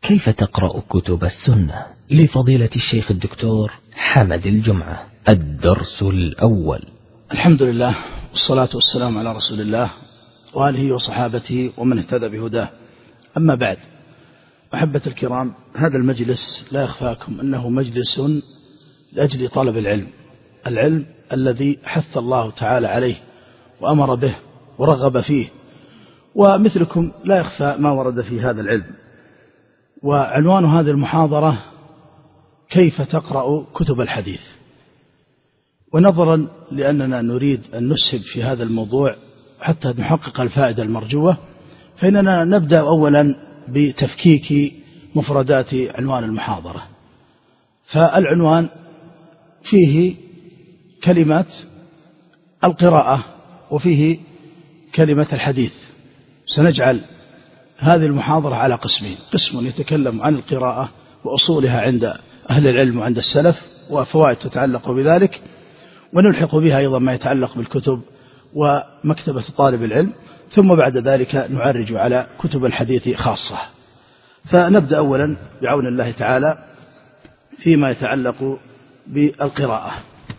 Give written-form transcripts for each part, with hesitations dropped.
كيف تقرأ كتب السنة لفضيلة الشيخ الدكتور حمد الجمعة. الدرس الأول. الحمد لله والصلاة والسلام على رسول الله وآله وصحابته ومن اهتدى بهداه. أما بعد، أحبة الكرام، هذا المجلس لا يخفاكم أنه مجلس لأجل طلب العلم الذي حث الله تعالى عليه وأمر به ورغب فيه، ومثلكم لا يخفى ما ورد في هذا العلم. وعنوان هذه المحاضرة: كيف تقرأ كتب الحديث. ونظرا لأننا نريد أن نسهب في هذا الموضوع حتى نحقق الفائدة المرجوة، فإننا نبدأ أولا بتفكيك مفردات عنوان المحاضرة. فالعنوان فيه كلمات القراءة وفيه كلمة الحديث. سنجعل هذه المحاضرة على قسمين: قسم يتكلم عن القراءة وأصولها عند أهل العلم وعند السلف وفوائد تتعلق بذلك، ونلحق بها أيضا ما يتعلق بالكتب ومكتبة طالب العلم، ثم بعد ذلك نعرج على كتب الحديث خاصة. فنبدأ أولا بعون الله تعالى فيما يتعلق بالقراءة.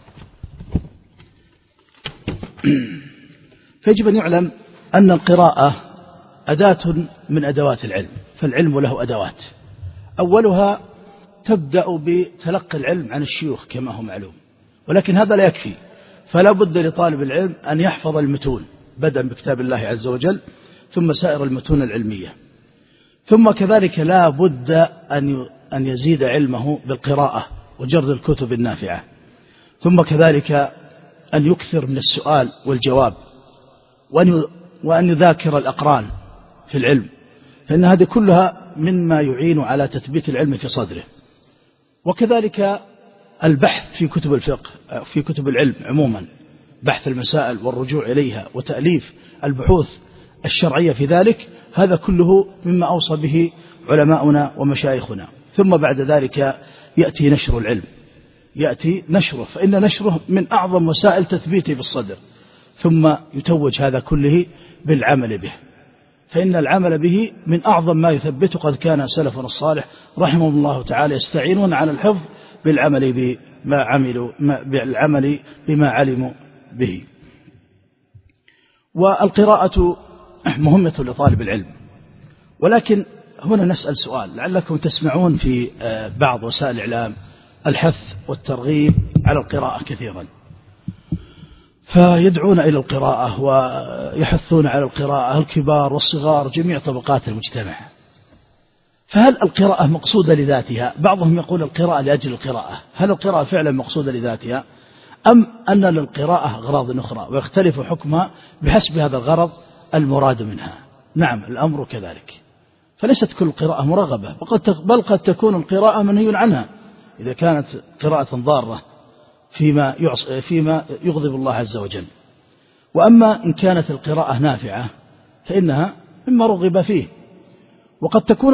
فيجب أن يعلم أن القراءة أداة من أدوات العلم، فالعلم له أدوات. أولها تبدأ بتلقي العلم عن الشيوخ كما هو معلوم، ولكن هذا لا يكفي، فلا بد لطالب العلم أن يحفظ المتون بدءا بكتاب الله عز وجل، ثم سائر المتون العلمية، ثم كذلك لا بد أن يزيد علمه بالقراءة وجرد الكتب النافعة، ثم كذلك أن يكثر من السؤال والجواب، وأن يذاكر الأقران في العلم، فإن هذه كلها مما يعين على تثبيت العلم في صدره. وكذلك البحث في كتب الفقه، في كتب العلم عموما، بحث المسائل والرجوع إليها وتأليف البحوث الشرعية في ذلك، هذا كله مما أوصى به علماؤنا ومشايخنا. ثم بعد ذلك يأتي نشر العلم، يأتي نشره، فإن نشره من أعظم وسائل تثبيته في الصدر، ثم يتوج هذا كله بالعمل به، فإن العمل به من أعظم ما يثبته. قد كان سلفنا الصالح رحمه الله تعالى يستعينون على الحفظ بالعمل بما علموا به. والقراءة مهمة لطالب العلم، ولكن هنا نسأل سؤال لعلكم تسمعون في بعض وسائل الإعلام الحث والترغيب على القراءة كثيرا، فيدعون إلى القراءة ويحثون على القراءة الكبار والصغار جميع طبقات المجتمع. فهل القراءة مقصودة لذاتها؟ بعضهم يقول القراءة لأجل القراءة. هل القراءة فعلا مقصودة لذاتها، أم أن للقراءة أغراض أخرى ويختلف حكمها بحسب هذا الغرض المراد منها؟ نعم، الأمر كذلك، فليست كل القراءة مرغبة، بل قد تكون القراءة منهي عنها إذا كانت قراءة ضارة فيما يغضب الله عز وجل. وأما إن كانت القراءة نافعة فإنها مما رغب فيه. وقد تكون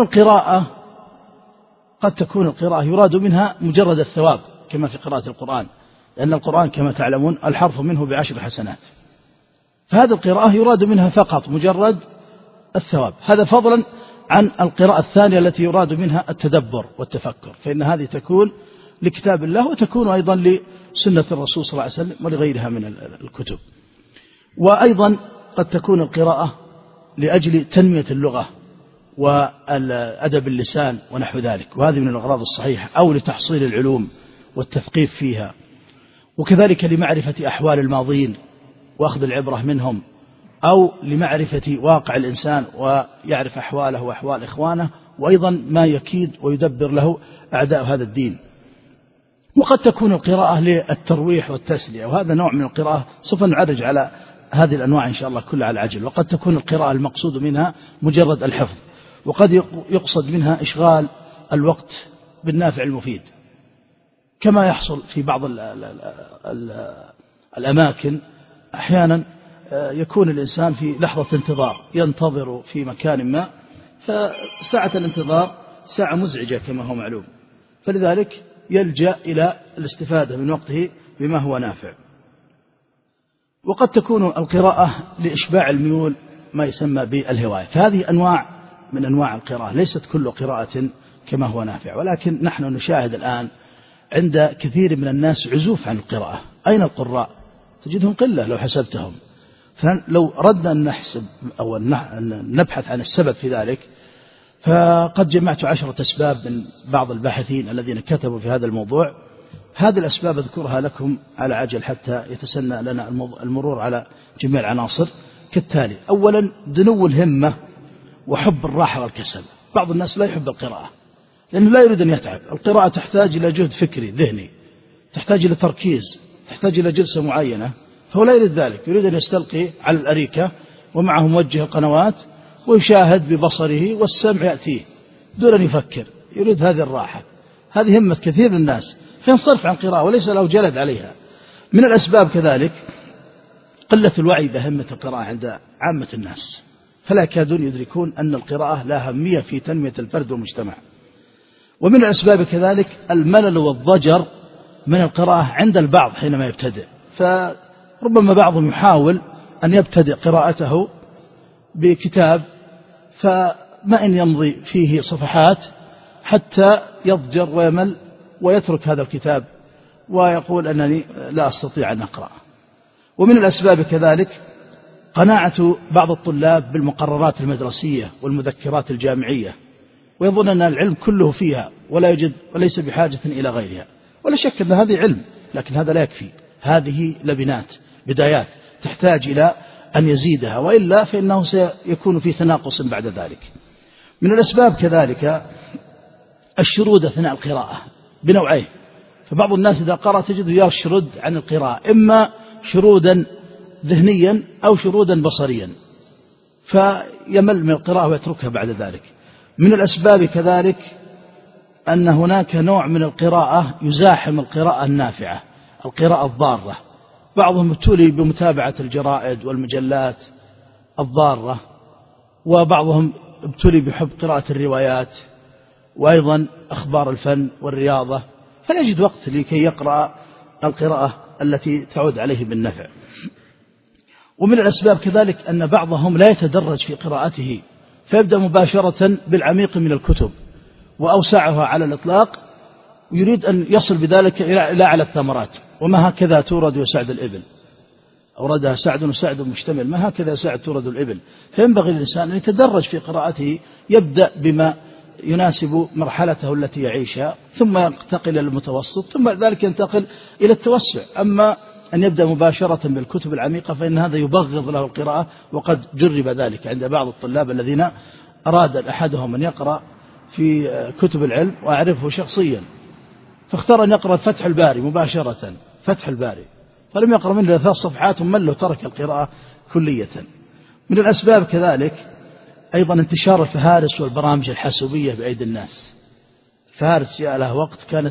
القراءة يراد منها مجرد الثواب كما في قراءة القرآن، لأن القرآن كما تعلمون الحرف منه ب10 حسنات، فهذه القراءة يراد منها فقط مجرد الثواب، هذا فضلا عن القراءة الثانية التي يراد منها التدبر والتفكر، فإن هذه تكون لكتاب الله وتكون أيضا لسنة الرسول صلى الله عليه وسلم ولغيرها من الكتب. وأيضا قد تكون القراءة لأجل تنمية اللغة والأدب اللسان ونحو ذلك، وهذه من الأغراض الصحيحة، أو لتحصيل العلوم والتثقيف فيها، وكذلك لمعرفة أحوال الماضين وأخذ العبرة منهم، أو لمعرفة واقع الإنسان ويعرف أحواله وأحوال إخوانه، وأيضا ما يكيد ويدبر له أعداء هذا الدين. وقد تكون القراءة للترويح والتسلية، وهذا نوع من القراءة سوف نعرج على هذه الأنواع إن شاء الله كلها على العجل. وقد تكون القراءة المقصود منها مجرد الحفظ، وقد يقصد منها إشغال الوقت بالنافع المفيد، كما يحصل في بعض الأماكن. أحيانا يكون الإنسان في لحظة انتظار ينتظر في مكان ما، فساعة الانتظار ساعة مزعجة كما هو معلوم، فلذلك يلجأ إلى الاستفادة من وقته بما هو نافع. وقد تكون القراءة لإشباع الميول، ما يسمى بالهواية، فهذه أنواع من أنواع القراءة، ليست كل قراءة كما هو نافع، ولكن نحن نشاهد الآن عند كثير من الناس عزوف عن القراءة. أين القراء؟ تجدهم قلة لو حسبتهم. فلو أردنا أن نحسب أو نبحث عن السبب في ذلك، فقد جمعت 10 أسباب من بعض الباحثين الذين كتبوا في هذا الموضوع. هذه الأسباب أذكرها لكم على عجل حتى يتسنى لنا المرور على جميع العناصر كالتالي. أولا، دنو الهمة وحب الراحة والكسل. بعض الناس لا يحب القراءة لأنه لا يريد أن يتعب. القراءة تحتاج إلى جهد فكري ذهني، تحتاج إلى تركيز، تحتاج إلى جلسة معينة، فهو لا يريد ذلك، يريد أن يستلقي على الأريكة ومعه موجه القنوات ويشاهد ببصره والسمع يأتيه دون أن يفكر، يريد هذه الراحة. هذه همة كثير من الناس، فينصرف عن قراءة وليس له جلد عليها. من الأسباب كذلك قلة الوعي بأهمية القراءة عند عامة الناس، فلا يكادون يدركون أن القراءة لها أهمية في تنمية الفرد والمجتمع. ومن الأسباب كذلك الملل والضجر من القراءة عند البعض حينما يبتدئ، فربما بعضهم يحاول أن يبتدئ قراءته بكتاب فما إن يمضي فيه صفحات حتى يضجر ويمل ويترك هذا الكتاب ويقول أنني لا أستطيع أن أقرأ. ومن الأسباب كذلك قناعة بعض الطلاب بالمقررات المدرسية والمذكرات الجامعية، ويظن أن العلم كله فيها وليس بحاجة إلى غيرها. ولا شك أن هذه علم، لكن هذا لا يكفي، هذه لبنات بدايات تحتاج إلى أن يزيدها، وإلا فإنه سيكون في تناقص بعد ذلك. من الأسباب كذلك الشرود أثناء القراءة بنوعين. فبعض الناس إذا قرأ تجده يشرد عن القراءة، إما شرودا ذهنيا أو شرودا بصريا، فيمل من القراءة ويتركها بعد ذلك. من الأسباب كذلك أن هناك نوع من القراءة يزاحم القراءة النافعة، القراءة الضارة. بعضهم ابتلي بمتابعة الجرائد والمجلات الضارة، وبعضهم ابتلي بحب قراءة الروايات وأيضا أخبار الفن والرياضة، فلا يجد وقت لكي يقرأ القراءة التي تعود عليه بالنفع. ومن الأسباب كذلك أن بعضهم لا يتدرج في قراءته، فيبدأ مباشرة بالعميق من الكتب وأوسعها على الإطلاق، ويريد أن يصل بذلك إلى أعلى الثمرات. وما هكذا تورد وسعد الإبل، أوردها سعد وسعد مشتمل، ما هكذا سعد تورد الإبل. فينبغي للإنسان أن يتدرج في قراءته، يبدأ بما يناسب مرحلته التي يعيشها، ثم ينتقل إلى المتوسط، ثم بعد ذلك ينتقل إلى التوسع. أما أن يبدأ مباشرة بالكتب العميقة فإن هذا يبغض له القراءة، وقد جرب ذلك عند بعض الطلاب الذين أراد أحدهم أن يقرأ في كتب العلم، وأعرفه شخصيا، فاختار أن يقرأ فتح الباري مباشرة، فتح الباري، فلم يقرأ منه إلا 3 صفحات ومن له ترك القراءة كلية. من الأسباب كذلك أيضا انتشار الفهارس والبرامج الحاسوبية بأيدي الناس. الفهارس جاء لها وقت كانت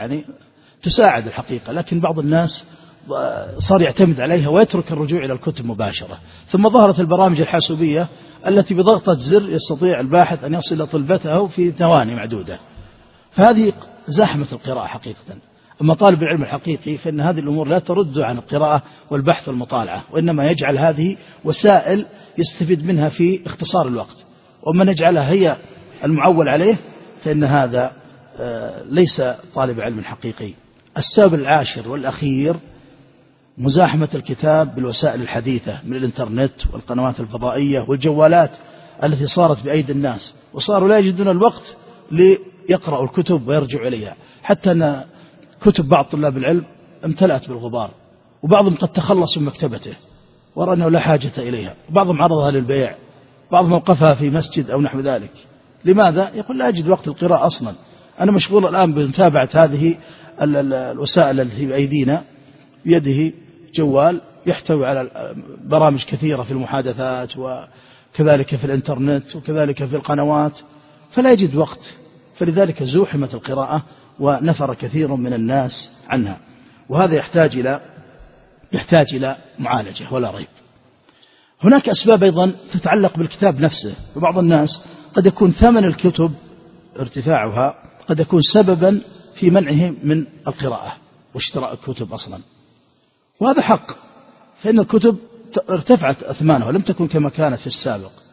تساعد الحقيقة، لكن بعض الناس صار يعتمد عليها ويترك الرجوع إلى الكتب مباشرة. ثم ظهرت البرامج الحاسوبية التي بضغطة زر يستطيع الباحث أن يصل طلبته في ثواني معدودة، فهذه زحمة القراءة حقيقة. أما طالب العلم الحقيقي فإن هذه الأمور لا ترد عن القراءة والبحث والمطالعة، وإنما يجعل هذه وسائل يستفيد منها في اختصار الوقت. ومن يجعلها هي المعول عليه فإن هذا ليس طالب علم حقيقي. السبب العاشر والأخير مزاحمة الكتاب بالوسائل الحديثة من الإنترنت والقنوات الفضائية والجوالات التي صارت بأيدي الناس، وصاروا لا يجدون الوقت ليقرأوا الكتب ويرجعوا إليها، حتى أن كتب بعض طلاب العلم امتلأت بالغبار، وبعضهم قد تخلص من مكتبته ورأى أنه لا حاجة إليها، وبعضهم عرضها للبيع، بعضهم وقفها في مسجد أو نحو ذلك. لماذا؟ يقول لا أجد وقت القراءة أصلا، أنا مشغول الآن بمتابعة هذه الوسائل التي بأيدينا، بيده جوال يحتوي على برامج كثيرة في المحادثات وكذلك في الإنترنت وكذلك في القنوات، فلا يجد وقت. فلذلك زوحمت القراءة ونفر كثير من الناس عنها، وهذا يحتاج إلى معالجة ولا ريب. هناك أسباب أيضا تتعلق بالكتاب نفسه، وبعض الناس قد يكون ثمن الكتب ارتفاعها قد يكون سببا في منعه من القراءة واشتراء الكتب أصلا، وهذا حق، فإن الكتب ارتفعت أثمانها ولم تكن كما كانت في السابق،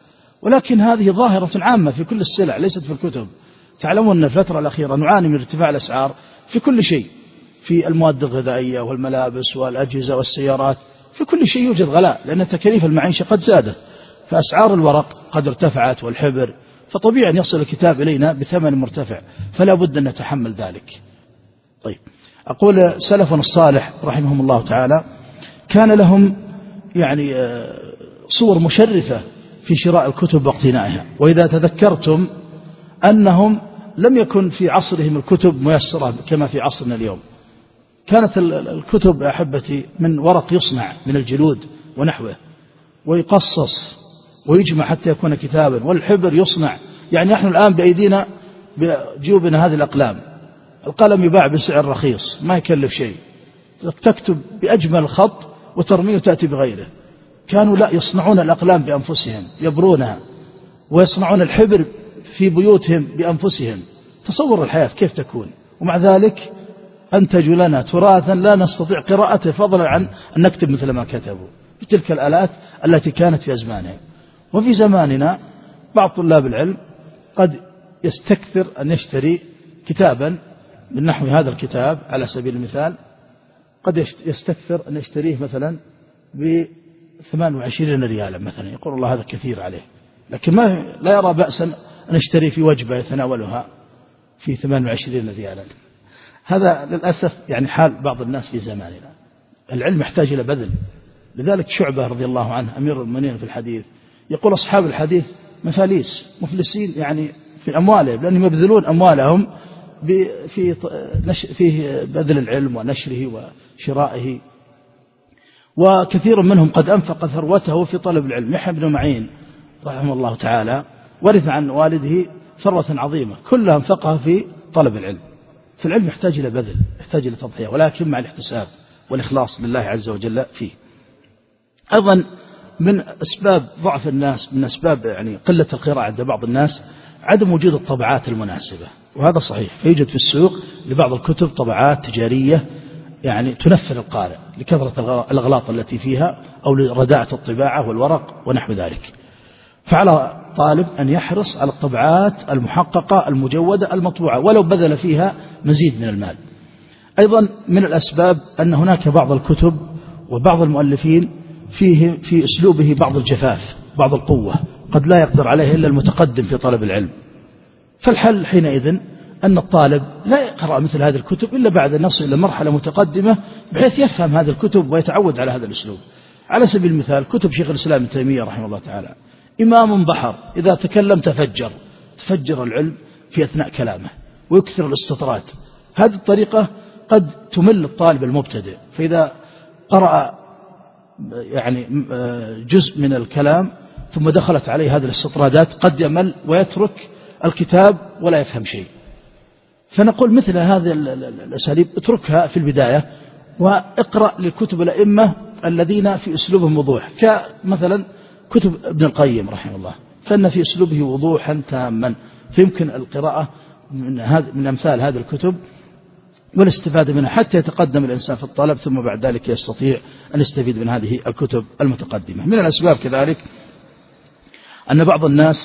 ولكن هذه ظاهرة عامة في كل السلع ليست في الكتب. تعلمون أن الفترة الأخيرة نعاني من ارتفاع الأسعار في كل شيء، في المواد الغذائية والملابس والأجهزة والسيارات، في كل شيء يوجد غلاء، لأن تكاليف المعيشة قد زادت، فأسعار الورق قد ارتفعت والحبر، فطبيعي أن يصل الكتاب إلينا بثمن مرتفع، فلا بد أن نتحمل ذلك. طيب، أقول سلفنا الصالح رحمهم الله تعالى كان لهم يعني صور مشرفة في شراء الكتب واقتنائها. وإذا تذكرتم أنهم لم يكن في عصرهم الكتب ميسرة كما في عصرنا اليوم، كانت الكتب أحبتي من ورق يصنع من الجلود ونحوه، ويقصص ويجمع حتى يكون كتابا، والحبر يصنع. يعني نحن الآن بأيدينا بجيوبنا هذه الأقلام، القلم يباع بسعر رخيص ما يكلف شيء، تكتب بأجمل خط وترميه وتأتي بغيره. كانوا لا، يصنعون الأقلام بأنفسهم يبرونها، ويصنعون الحبر في بيوتهم بأنفسهم. تصور الحياة كيف تكون، ومع ذلك أنتجوا لنا تراثا لا نستطيع قراءته فضلا عن أن نكتب مثل ما كتبوا بتلك الآلات التي كانت في أزمانهم. وفي زماننا بعض طلاب العلم قد يستكثر أن يشتري كتابا من نحو هذا الكتاب على سبيل المثال، قد يستكثر أن يشتريه مثلا ب28 ريالا مثلا، يقول الله هذا كثير عليه، لكن لا يرى بأسا أن يشتري في وجبة يتناولها في 28 ريالا. هذا للأسف يعني حال بعض الناس في زماننا. العلم يحتاج إلى بذل. لذلك شعبة رضي الله عنه أمير المؤمنين في الحديث يقول أصحاب الحديث مفاليس مفلسين يعني في أموالهم، لأنهم يبذلون أموالهم في بذل العلم ونشره وشرائه. وكثير منهم قد أنفق ثروته في طلب العلم. يحيى بن معين رحمه الله تعالى ورث عن والده ثروة عظيمة كلها أنفقها في طلب العلم. فالعلم يحتاج إلى بذل، يحتاج إلى تضحية، ولكن مع الاحتساب والإخلاص لله عز وجل فيه. أيضا من أسباب ضعف الناس، من أسباب يعني قلة القراءة عند بعض الناس عدم وجود الطبعات المناسبة، وهذا صحيح. فيوجد في السوق لبعض الكتب طبعات تجارية يعني تنفر القارئ لكثرة الأغلاط التي فيها أو لرداءة الطباعة والورق ونحو ذلك. فعلى طالب أن يحرص على الطبعات المحققة المجودة المطبوعة ولو بذل فيها مزيد من المال. أيضا من الأسباب أن هناك بعض الكتب وبعض المؤلفين في أسلوبه بعض الجفاف، بعض القوة قد لا يقدر عليه إلا المتقدم في طلب العلم. فالحل حينئذ أن الطالب لا يقرأ مثل هذه الكتب إلا بعد أن يصل إلى مرحلة متقدمة بحيث يفهم هذه الكتب ويتعود على هذا الأسلوب. على سبيل المثال كتب شيخ الإسلام ابن تيمية رحمه الله تعالى، إمام بحر إذا تكلم تفجر العلم في أثناء كلامه ويكثر الاستطراد. هذه الطريقة قد تمل الطالب المبتدئ، فإذا قرأ يعني جزء من الكلام ثم دخلت عليه هذه الاستطرادات قد يمل ويترك الكتاب ولا يفهم شيء. فنقول مثل هذه الأساليب اتركها في البداية واقرأ للكتب الأئمة الذين في أسلوبهم وضوح، كمثلا كتب ابن القيم رحمه الله، فإن في أسلوبه وضوحا تاما، فيمكن القراءة من أمثال هذه الكتب والاستفادة منها حتى يتقدم الإنسان في الطلب، ثم بعد ذلك يستطيع أن يستفيد من هذه الكتب المتقدمة. من الأسباب كذلك أن بعض الناس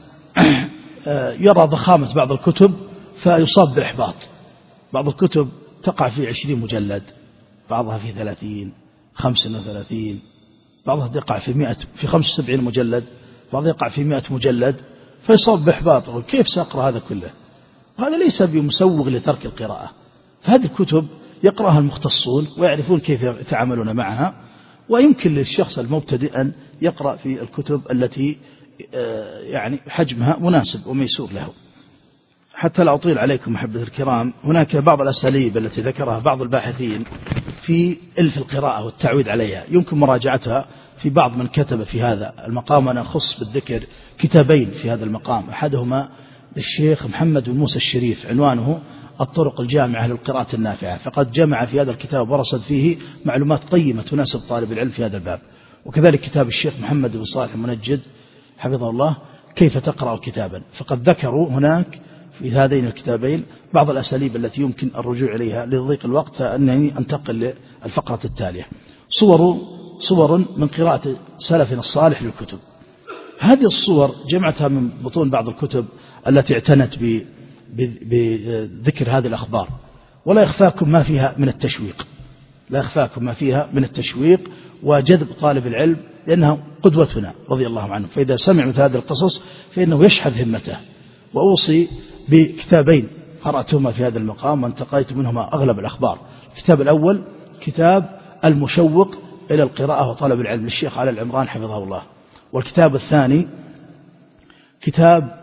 يرى ضخامة بعض الكتب فيصاب بالإحباط. بعض الكتب تقع في 20 مجلد، بعضها في 30 35، بعضها يقع في 75 مجلد، بعضها يقع في 100 مجلد، فيصاب بإحباط. كيف سأقرأ هذا كله؟ هذا ليس بمسوغ لترك القراءة. فهذه الكتب يقرأها المختصون ويعرفون كيف يتعاملون معها، ويمكن للشخص المبتدئ أن يقرأ في الكتب التي يعني حجمها مناسب وميسور له. حتى لا أطيل عليكم أحبة الكرام، هناك بعض الأساليب التي ذكرها بعض الباحثين في إلف القراءة والتعويد عليها، يمكن مراجعتها في بعض من كتب في هذا المقام. أنا أخص بالذكر كتابين في هذا المقام، أحدهما للشيخ محمد بن موسى الشريف عنوانه الطرق الجامعة للقراءة النافعة، فقد جمع في هذا الكتاب ورصد فيه معلومات قيمة تناسب طالب العلم في هذا الباب. وكذلك كتاب الشيخ محمد بن صالح المنجد حفظه الله كيف تقرأ كتابا، فقد ذكروا هناك في هذين الكتابين بعض الأساليب التي يمكن الرجوع إليها. لضيق الوقت فأنني أنتقل للفقرة التالية، صور من قراءة سلفنا الصالح للكتب. هذه الصور جمعتها من بطون بعض الكتب التي اعتنت بذكر هذه الأخبار، ولا يخفاكم ما فيها من التشويق، لا يخفاكم ما فيها من التشويق وجذب طالب العلم، لأنها قدوتنا رضي الله عنه، فإذا سمع مثل هذه القصص فإنه يشحذ همته. وأوصي بكتابين قرأتهما في هذا المقام وانتقيت منهما أغلب الأخبار. الكتاب الأول كتاب المشوق إلى القراءة وطلب العلم للشيخ علي العمران حفظه الله، والكتاب الثاني كتاب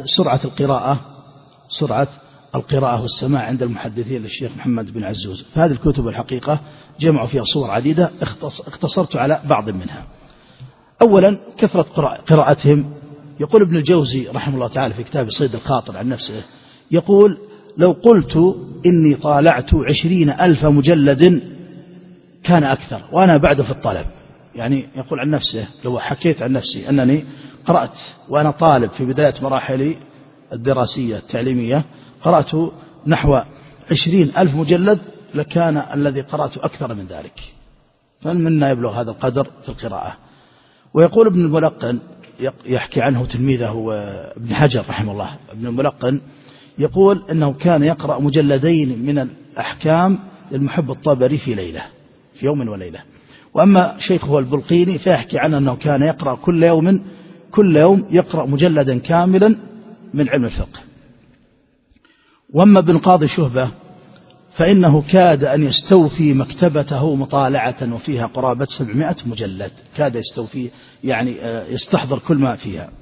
سرعة القراءة والسماع عند المحدثين للشيخ محمد بن عزوز. فهذه الكتب الحقيقة جمعوا فيها صور عديدة، اختصرت على بعض منها. أولا كثرة قراءتهم. يقول ابن الجوزي رحمه الله تعالى في كتاب صيد الخاطر عن نفسه، يقول لو قلت إني طالعت 20,000 مجلد كان أكثر وأنا بعد في الطلب. يعني يقول عن نفسه لو حكيت عن نفسي أنني قرأت وأنا طالب في بداية مراحلي الدراسية التعليمية قرأت نحو 20,000 مجلد لكان الذي قرأت أكثر من ذلك. فمنا يبلغ هذا القدر في القراءة. ويقول ابن الملقن يحكي عنه تلميذه ابن حجر رحمه الله، ابن الملقن يقول أنه كان يقرأ مجلدين من الأحكام للمحب الطبري في ليلة، في يوم وليلة. وأما شيخه البلقيني فيحكي عنه أنه كان يقرأ كل يوم يقرأ مجلدا كاملا من علم الفقه. وأما ابن قاضي شهبة فإنه كاد أن يستوفي مكتبته مطالعة وفيها قرابة 700 مجلد، كاد يستوفي يعني يستحضر كل ما فيها.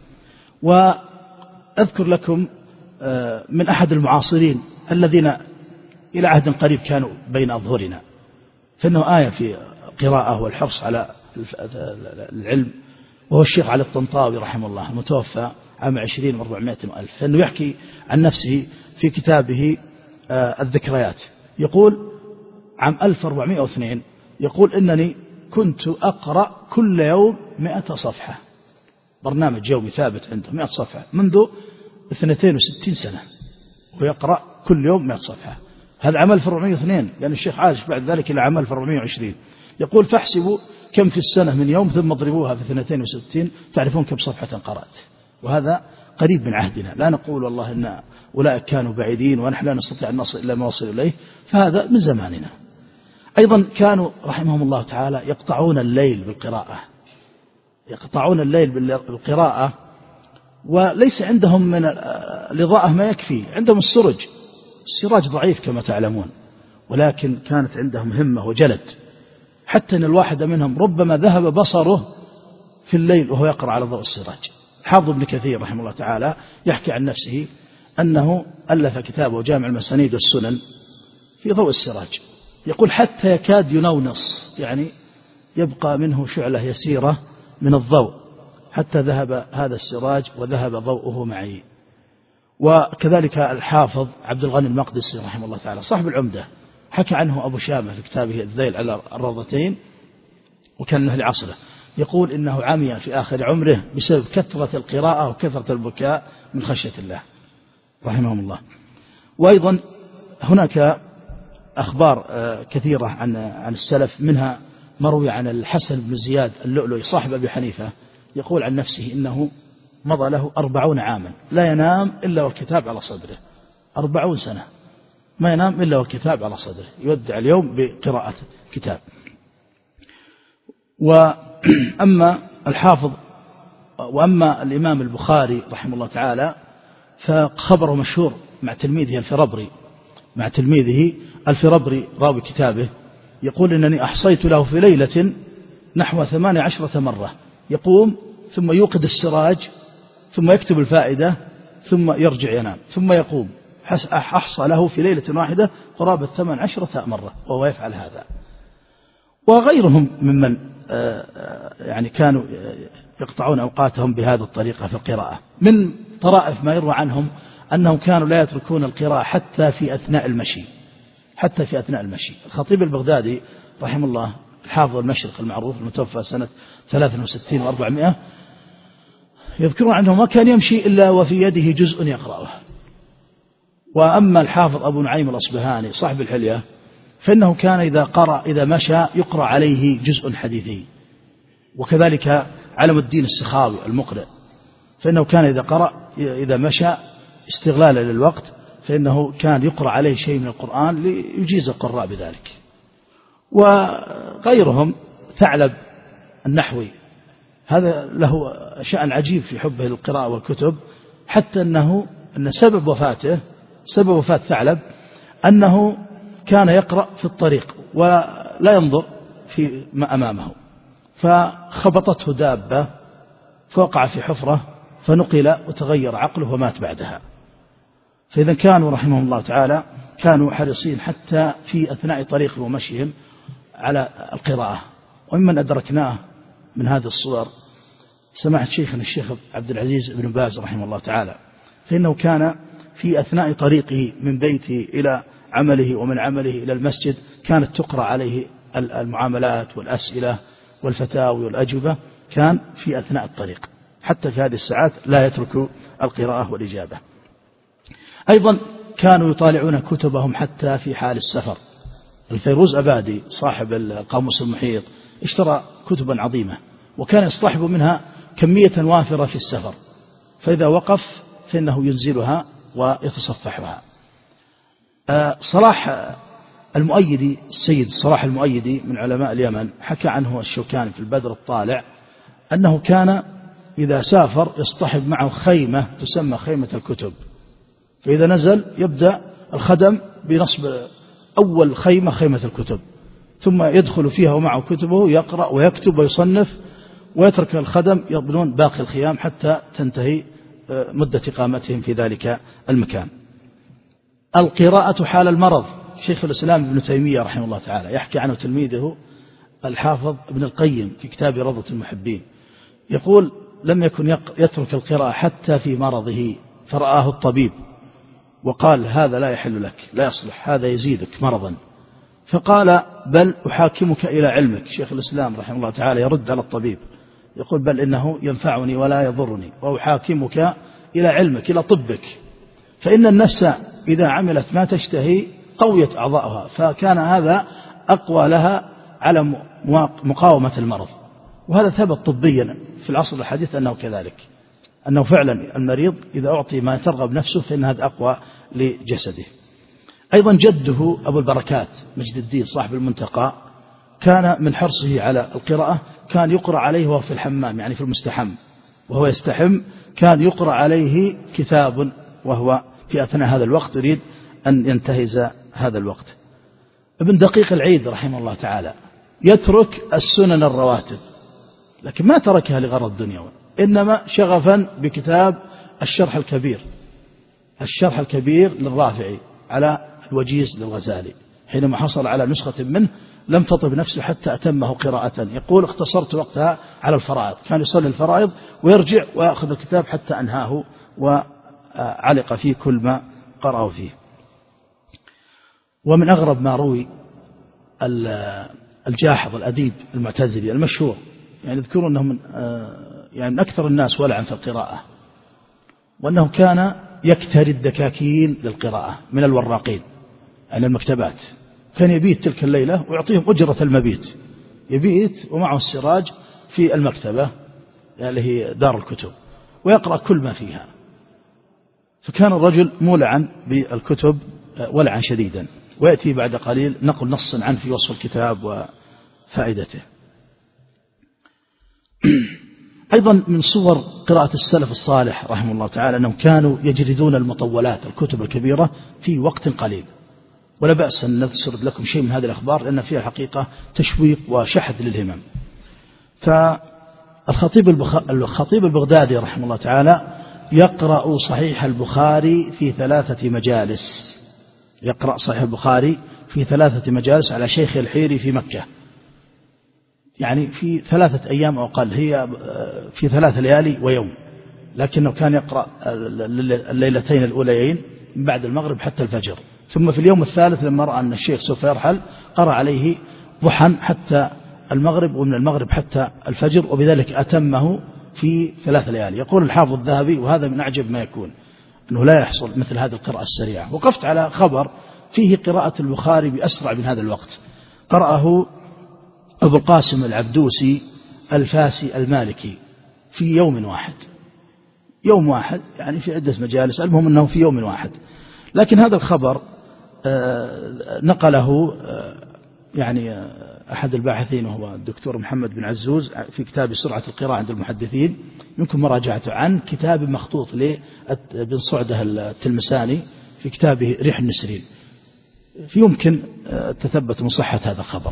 وأذكر لكم من أحد المعاصرين الذين إلى عهد قريب كانوا بين أظهرنا، فإنه آية في قراءة والحرص على العلم، وهو الشيخ علي الطنطاوي رحمه الله المتوفى عام 20 و400 ألف، فإنه يحكي عن نفسه في كتابه الذكريات، يقول عام 1402 يقول إنني كنت أقرأ كل يوم 100 صفحة، برنامج يومي ثابت عنده 100 صفحة منذ 62 سنة، ويقرأ كل يوم 100 صفحة. هذا عام 1402، لأن الشيخ عاش بعد ذلك إلى عام 1420. يقول فاحسبوا كم في السنة من يوم ثم اضربوها في 62 تعرفون كم صفحة قرأت. وهذا قريب من عهدنا، لا نقول والله إن أولئك كانوا بعيدين ونحن لا نستطيع أن نصل إلى ما وصل إليه، فهذا من زماننا. أيضا كانوا رحمهم الله تعالى يقطعون الليل بالقراءة، وليس عندهم من الإضاءة ما يكفي، عندهم السراج ضعيف كما تعلمون، ولكن كانت عندهم همة وجلد، حتى أن الواحد منهم ربما ذهب بصره في الليل وهو يقرأ على ضوء السراج. حافظ ابن كثير رحمه الله تعالى يحكي عن نفسه أنه ألف كتابه جامع المسانيد والسنن في ضوء السراج، يقول حتى يكاد ينونص، يعني يبقى منه شعلة يسيرة من الضوء، حتى ذهب هذا السراج وذهب ضوءه معي. وكذلك الحافظ عبد الغني المقدسي رحمه الله تعالى صاحب العمدة حكى عنه أبو شامة في كتابه الذيل على الروضتين، وكان له لعصره، يقول إنه عمي في آخر عمره بسبب كثرة القراءة وكثرة البكاء من خشية الله رحمهم الله. وأيضا هناك أخبار كثيرة عن السلف، منها مروي عن الحسن بن زياد اللؤلؤي صاحب أبي حنيفة، يقول عن نفسه إنه مضى له 40 عاما لا ينام إلا والكتاب على صدره، 40 سنة ما ينام إلا والكتاب على صدره، يودع اليوم بقراءة كتاب. وأما الإمام البخاري رحمه الله تعالى فخبره مشهور مع تلميذه الفربري راوي كتابه، يقول إنني أحصيت له في ليلة نحو 18 مرة، يقوم ثم يوقد السراج ثم يكتب الفائدة ثم يرجع ينام ثم يقوم، أحصى له في ليلة واحدة قرابة 18 مرة وهو يفعل هذا. وغيرهم ممن يعني كانوا يقطعون أوقاتهم بهذه الطريقة في القراءة. من طرائف ما يروى عنهم أنهم كانوا لا يتركون القراءة حتى في أثناء المشي. الخطيب البغدادي رحمه الله الحافظ المشرق المعروف المتوفى سنة 63 و400 يذكرون عنه ما كان يمشي إلا وفي يده جزء يقرأه. وأما الحافظ أبو نعيم الأصبهاني صاحب الحلية فإنه كان إذا مشى يقرأ عليه جزء حديثي. وكذلك علم الدين السخاوي المقرئ فإنه كان إذا قرأ إذا مشى استغلالا للوقت فإنه كان يقرأ عليه شيء من القرآن ليجيز القراء بذلك. وغيرهم ثعلب النحوي هذا له شأن عجيب في حبه للقراءة والكتب، حتى أن سبب وفاة ثعلب أنه كان يقرأ في الطريق ولا ينظر في ما أمامه، فخبطته دابة فوقع في حفرة فنقل وتغير عقله ومات بعدها. فإذا كانوا رحمهم الله تعالى كانوا حريصين حتى في أثناء طريقهم ومشيهم على القراءة. وممن أدركناه من هذه الصور سماحة شيخنا الشيخ عبد العزيز بن باز رحمه الله تعالى، فإنه كان في أثناء طريقه من بيته إلى عمله ومن عمله إلى المسجد كانت تقرأ عليه المعاملات والأسئلة والفتاوي والأجوبة، كان في أثناء الطريق حتى في هذه الساعات لا يترك القراءة والإجابة. أيضا كانوا يطالعون كتبهم حتى في حال السفر. الفيروز أبادي صاحب القاموس المحيط اشترى كتبا عظيمة وكان يصطحب منها كمية وافرة في السفر، فإذا وقف فإنه ينزلها ويتصفحها. صلاح المؤيدي السيد صلاح المؤيدي من علماء اليمن حكى عنه الشوكاني في البدر الطالع أنه كان إذا سافر يصطحب معه خيمة تسمى خيمة الكتب، فإذا نزل يبدأ الخدم بنصب أول خيمة الكتب، ثم يدخل فيها ومعه كتبه يقرأ ويكتب ويصنف، ويترك الخدم يبنون باقي الخيام حتى تنتهي مدة إقامتهم في ذلك المكان. القراءة حال المرض. شيخ الإسلام ابن تيمية رحمه الله تعالى يحكي عنه تلميذه الحافظ ابن القيم في كتاب روضة المحبين، يقول لم يكن يترك القراءة حتى في مرضه، فرآه الطبيب وقال هذا لا يحل لك، لا يصلح، هذا يزيدك مرضا، فقال بل أحاكمك إلى علمك. شيخ الإسلام رحمه الله تعالى يرد على الطبيب يقول بل إنه ينفعني ولا يضرني، وأحاكمك إلى علمك إلى طبك، فإن النفس إذا عملت ما تشتهي قويت أعضاؤها، فكان هذا أقوى لها على مقاومة المرض. وهذا ثبت طبيا في العصر الحديث أنه كذلك، أنه فعلا المريض إذا أعطي ما ترغب نفسه فإن هذا أقوى لجسده. أيضا جده أبو البركات مجد الدين صاحب المنتقى كان من حرصه على القراءة كان يقرأ عليه وهو في الحمام، يعني في المستحم وهو يستحم كان يقرأ عليه كتاب وهو في أثناء هذا الوقت يريد أن ينتهز هذا الوقت. ابن دقيق العيد رحمه الله تعالى يترك السنن الرواتب، لكن ما تركها لغرض دنيوي، إنما شغفا بكتاب الشرح الكبير للرافعي على الوجيز للغزالي. حينما حصل على نسخة منه لم تطب نفسه حتى أتمه قراءة، يقول اختصرت وقتها على الفرائض، كان يصلي الفرائض ويرجع ويأخذ الكتاب حتى أنهاه وعلق فيه كل ما قرأه فيه. ومن أغرب ما روي الجاحظ الأديب المعتزلي المشهور، يعني يذكرون أنه من أكثر الناس ولعا في القراءة، وأنه كان يكتري الدكاكين للقراءة من الوراقين عن المكتبات، كان يبيت تلك الليلة ويعطيهم أجرة المبيت، يبيت ومعه السراج في المكتبة اللي هي دار الكتب ويقرأ كل ما فيها، فكان الرجل مولعا بالكتب ولعا شديدا. ويأتي بعد قليل نقل نص عنه في وصف الكتاب وفائدته. أيضا من صور قراءة السلف الصالح رحمه الله تعالى أنهم كانوا يجردون المطولات الكتب الكبيرة في وقت قليل، ولا بأس أن نسرد لكم شيء من هذه الأخبار لأن فيها الحقيقة تشويق وشحذ للهمم. فالخطيب البغدادي رحمه الله تعالى يقرأ صحيح البخاري في 3 مجالس، يقرأ صحيح البخاري في 3 مجالس على شيخ الحيري في مكة، يعني في 3 أيام أو أقل، هي في 3 ليالي ويوم، لكنه كان يقرأ الليلتين الأوليين من بعد المغرب حتى الفجر، ثم في اليوم الثالث لما رأى أن الشيخ سوف يرحل قرأ عليه ضحى حتى المغرب ومن المغرب حتى الفجر، وبذلك أتمه في 3 ليالي. يقول الحافظ الذهبي وهذا من أعجب ما يكون أنه لا يحصل مثل هذه القراءة السريعة. وقفت على خبر فيه قراءة البخاري بأسرع من هذا الوقت، قرأه أبو القاسم العبدوسي الفاسي المالكي في يوم واحد، يوم واحد، يعني في عدة مجالس، المهم أنه في يوم واحد. لكن هذا الخبر نقله يعني أحد الباحثين وهو الدكتور محمد بن عزوز في كتاب سرعة القراءة عند المحدثين، يمكن مراجعته، عن كتاب مخطوط لابن صعدة التلمساني في كتابه ريح النسرين، يمكن تثبت من صحة هذا الخبر.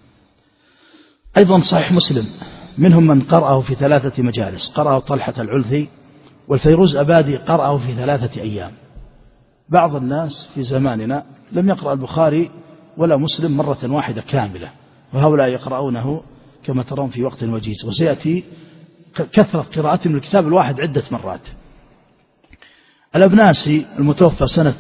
أيضا صحيح مسلم منهم من قرأه في 3 مجالس، قرأه طلحة العلثي والفيروز أبادي قرأه في 3 أيام. بعض الناس في زماننا لم يقرأ البخاري ولا مسلم مرة واحدة كاملة، وهؤلاء يقرؤونه كما ترون في وقت وجيز، وسيأتي كثرة قراءتهم الكتاب الواحد عدة مرات. الأبناسي المتوفى سنة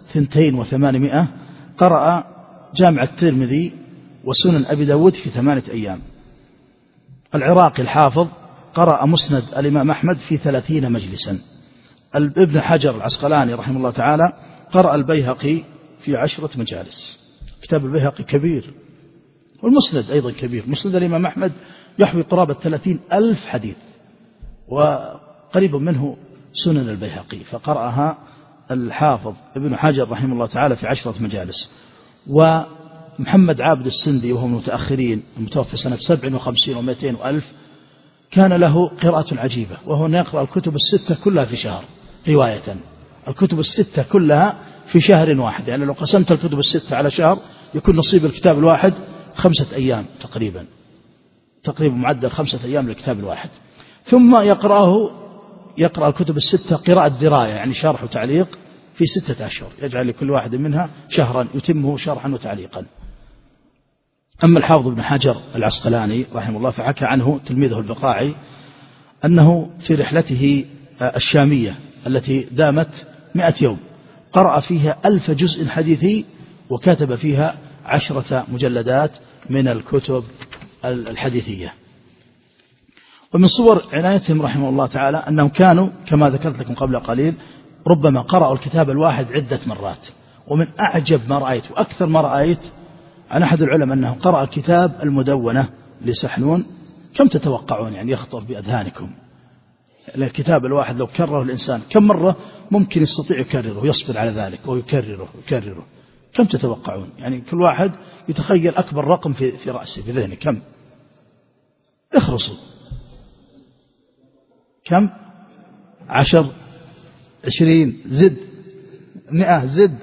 82 قرأ جامع الترمذي وسنن أبي داود في 8 أيام. العراقي الحافظ قرأ مسند الإمام أحمد في 30 مجلسا. ابن حجر العسقلاني رحمه الله تعالى قرأ البيهقي في 10 مجالس. كتاب البيهقي كبير، والمسند أيضا كبير. مسند الإمام أحمد يحوي قرابة 30,000 حديث، وقريب منه سنن البيهقي، فقرأها الحافظ ابن حجر رحمه الله تعالى في 10 مجالس. ومحمد عابد السندي وهو من المتأخرين المتوفى سنة 57 و200 وألف كان له قراءة عجيبة، وهو أن يقرأ الكتب 6 كلها في شهر رواية. الكتب 6 كلها في شهر واحد، يعني لو قسمت الكتب 6 على شهر يكون نصيب الكتاب الواحد 5 أيام تقريبا معدل 5 أيام للكتاب الواحد. ثم يقرأ الكتب 6 قراءة دراية، يعني شرح وتعليق في 6 أشهر، يجعل لكل واحد منها شهرا يتمه شرحا وتعليقا. أما الحافظ ابن حجر العسقلاني رحمه الله فحكى عنه تلميذه البقاعي أنه في رحلته الشامية التي دامت 100 يوم قرأ فيها 1000 جزء حديثي، وكتب فيها 10 مجلدات من الكتب الحديثية. ومن صور عنايتهم رحمه الله تعالى أنهم كانوا كما ذكرت لكم قبل قليل ربما قرأوا الكتاب الواحد عدة مرات. ومن أعجب ما رأيت وأكثر ما رأيت عن أحد العلماء أنه قرأ كتاب المدونة لسحنون. كم تتوقعون يعني يخطر بأذهانكم الكتاب الواحد لو كرره الإنسان كم مرة ممكن يستطيع يكرره ويصبر على ذلك ويكرره. كم تتوقعون؟ يعني كل واحد يتخيل أكبر رقم في رأسه في ذهنه. كم؟ اخرصوا. كم؟ 10 20 زد 100 زد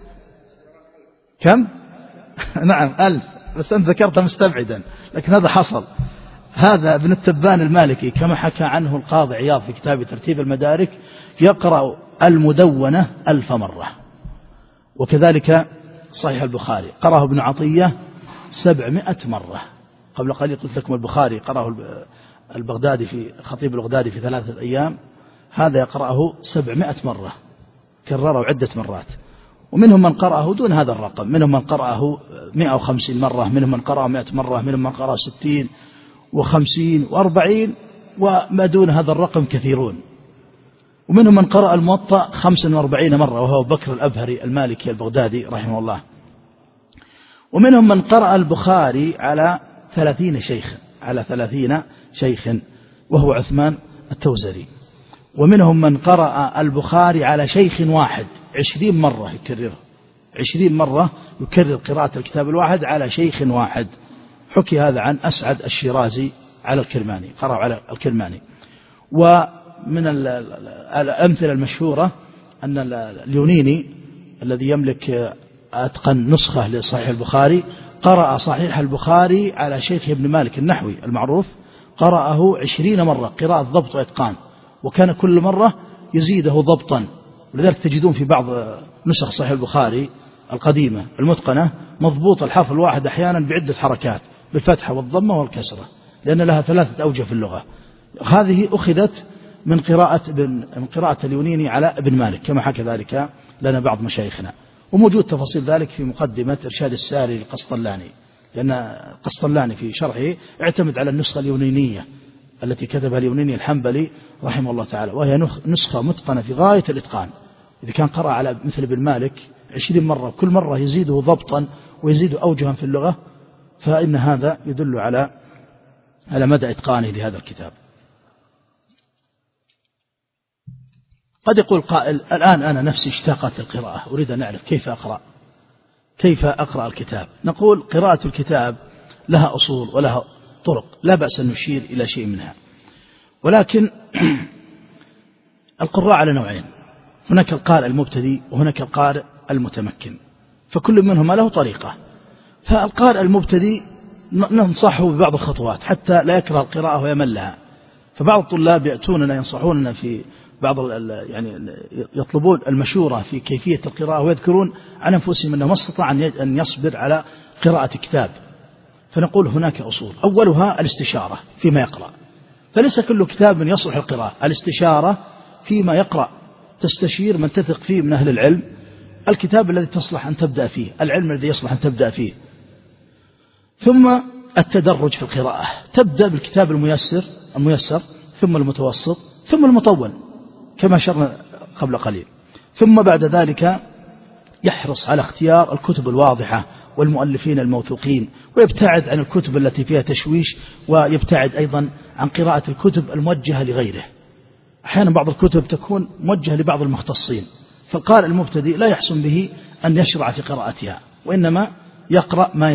كم؟ نعم 1000. بس أنت ذكرتها مستبعدا، لكن هذا حصل. هذا ابن التبان المالكي كما حكى عنه القاضي عياض في كتاب ترتيب المدارك يقرأ المدونة 1000 مرة. وكذلك صحيح البخاري قرأه ابن عطية 700 مرة. قبل قليل قلت لكم البخاري قرأه البغدادي في خطيب البغدادي في 3 أيام، هذا يقرأه 700 مرة، كرره عدة مرات. ومنهم من قرأه دون هذا الرقم، منهم من قرأه 150 مرة، منهم من قرأه 100 مرة، منهم من قرأه 60 و50 و40 وما دون هذا الرقم كثيرون. ومنهم من قرأ الموطأ 45 مرة وهو بكر الأبهري المالكي البغدادي رحمه الله. ومنهم من قرأ البخاري على 30 شيخا وهو عثمان التوزري. ومنهم من قرأ البخاري على شيخ واحد 20 مرة يكرره، 20 مرة يكرر قراءة الكتاب الواحد على شيخ واحد. حكي هذا عن أسعد الشيرازي على الكرماني، قرأ على الكرماني. ومن الأمثلة المشهورة أن اليونيني الذي يملك أتقن نسخة لصحيح البخاري قرأ صحيح البخاري على شيخ ابن مالك النحوي المعروف، قرأه 20 مرة قراءة ضبط وإتقان، وكان كل مرة يزيده ضبطا. ولذلك تجدون في بعض نسخ صحيح البخاري القديمة المتقنة مضبوط الحرف الواحد أحيانا بعدة حركات بالفتحة والضمة والكسرة، لأن لها 3 أوجه في اللغة. هذه أخذت من قراءة اليونيني على ابن مالك كما حكى ذلك لنا بعض مشايخنا. وموجود تفاصيل ذلك في مقدمة إرشاد الساري للقسطلاني، لأن القسطلاني في شرحه اعتمد على النسخة اليونينية التي كتبها اليونيني الحنبلي رحمه الله تعالى، وهي نسخة متقنة في غاية الإتقان. إذا كان قرأ على مثل ابن مالك 20 مرة كل مرة يزيده ضبطا ويزيد أوجها في اللغة، فإن هذا يدل على مدى إتقانه لهذا الكتاب. قد يقول قائل الآن أنا نفسي اشتاقت للقراءة، أريد أن أعرف كيف أقرأ الكتاب. نقول قراءة الكتاب لها أصول ولها طرق، لا بأس أن نشير إلى شيء منها، ولكن القراء على نوعين، هناك القارئ المبتدئ وهناك القارئ المتمكن، فكل منهما له طريقة. فالقارئ المبتدئ ننصحه ببعض الخطوات حتى لا يكره القراءة ويمل لها. فبعض الطلاب يأتوننا ينصحوننا في بعض يعني يطلبون المشورة في كيفية القراءة، ويذكرون عن أنفسهم أنه ما استطاع أن يصبر على قراءة كتاب. فنقول هناك أصول، أولها الاستشارة فيما يقرأ، فليس كل كتاب يصلح القراءة. الاستشارة فيما يقرأ، تستشير من تثق فيه من أهل العلم، الكتاب الذي تصلح أن تبدأ فيه، العلم الذي يصلح أن تبدأ فيه. ثم التدرج في القراءة، تبدأ بالكتاب الميسر ثم المتوسط ثم المطول كما شرنا قبل قليل، ثم بعد ذلك يحرص على اختيار الكتب الواضحة والمؤلفين الموثوقين، ويبتعد عن الكتب التي فيها تشويش، ويبتعد أيضا عن قراءة الكتب الموجهة لغيره. أحيانا بعض الكتب تكون موجهة لبعض المختصين، فالقارئ المبتدئ لا يحسن به أن يشرع في قراءتها، وإنما يقرأ ما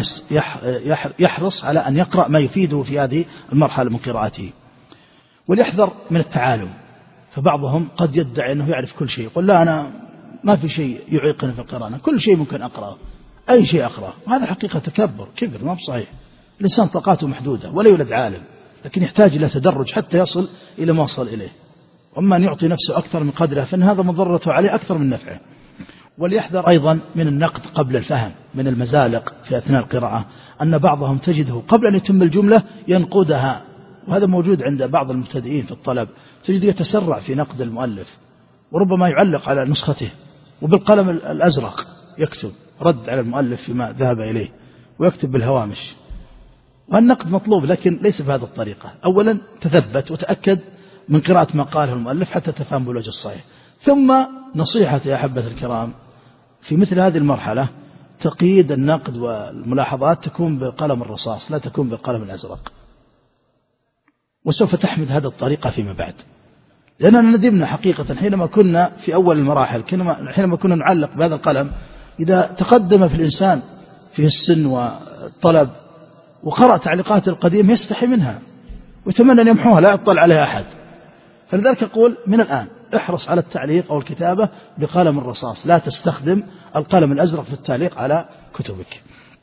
يحرص على أن يقرأ ما يفيده في هذه المرحلة من قراءته. وليحذر من التعالم، فبعضهم قد يدعي أنه يعرف كل شيء، يقول لا أنا ما في شيء يعيقني في القراءة، كل شيء ممكن أقرأه، أي شيء أقرأه. وهذا حقيقة كبر ما بصحيح. الإنسان طاقاته محدودة ولا يولد عالم، لكن يحتاج إلى تدرج حتى يصل إلى ما وصل إليه. وأما أن يعطي نفسه أكثر من قدره فإن هذا مضرته عليه أكثر من نفعه. وليحذر أيضا من النقد قبل الفهم، من المزالق في أثناء القراءة، أن بعضهم تجده قبل أن يتم الجملة ينقدها، وهذا موجود عند بعض المبتدئين في الطلب، تجده يتسرع في نقد المؤلف، وربما يعلق على نسخته وبالقلم الأزرق يكتب رد على المؤلف فيما ذهب إليه، ويكتب بالهوامش. والنقد مطلوب لكن ليس بهذه الطريقة. أولا تثبت وتأكد من قراءة ما قاله المؤلف حتى تفهم بالوجه الصحيح. ثم نصيحتي يا أحبة الكرام في مثل هذه المرحلة، تقييد النقد والملاحظات تكون بقلم الرصاص لا تكون بالقلم الأزرق، وسوف تحمد هذه الطريقة فيما بعد. لأننا ندمنا حقيقة حينما كنا في أول المراحل، حينما كنا نعلق بهذا القلم، إذا تقدم في الإنسان في السن والطلب وقرأ تعليقات القديم يستحي منها ويتمنى أن يمحوها لا يطلع عليها أحد. فلذلك أقول من الآن احرص على التعليق أو الكتابة بقلم الرصاص، لا تستخدم القلم الأزرق في التعليق على كتبك.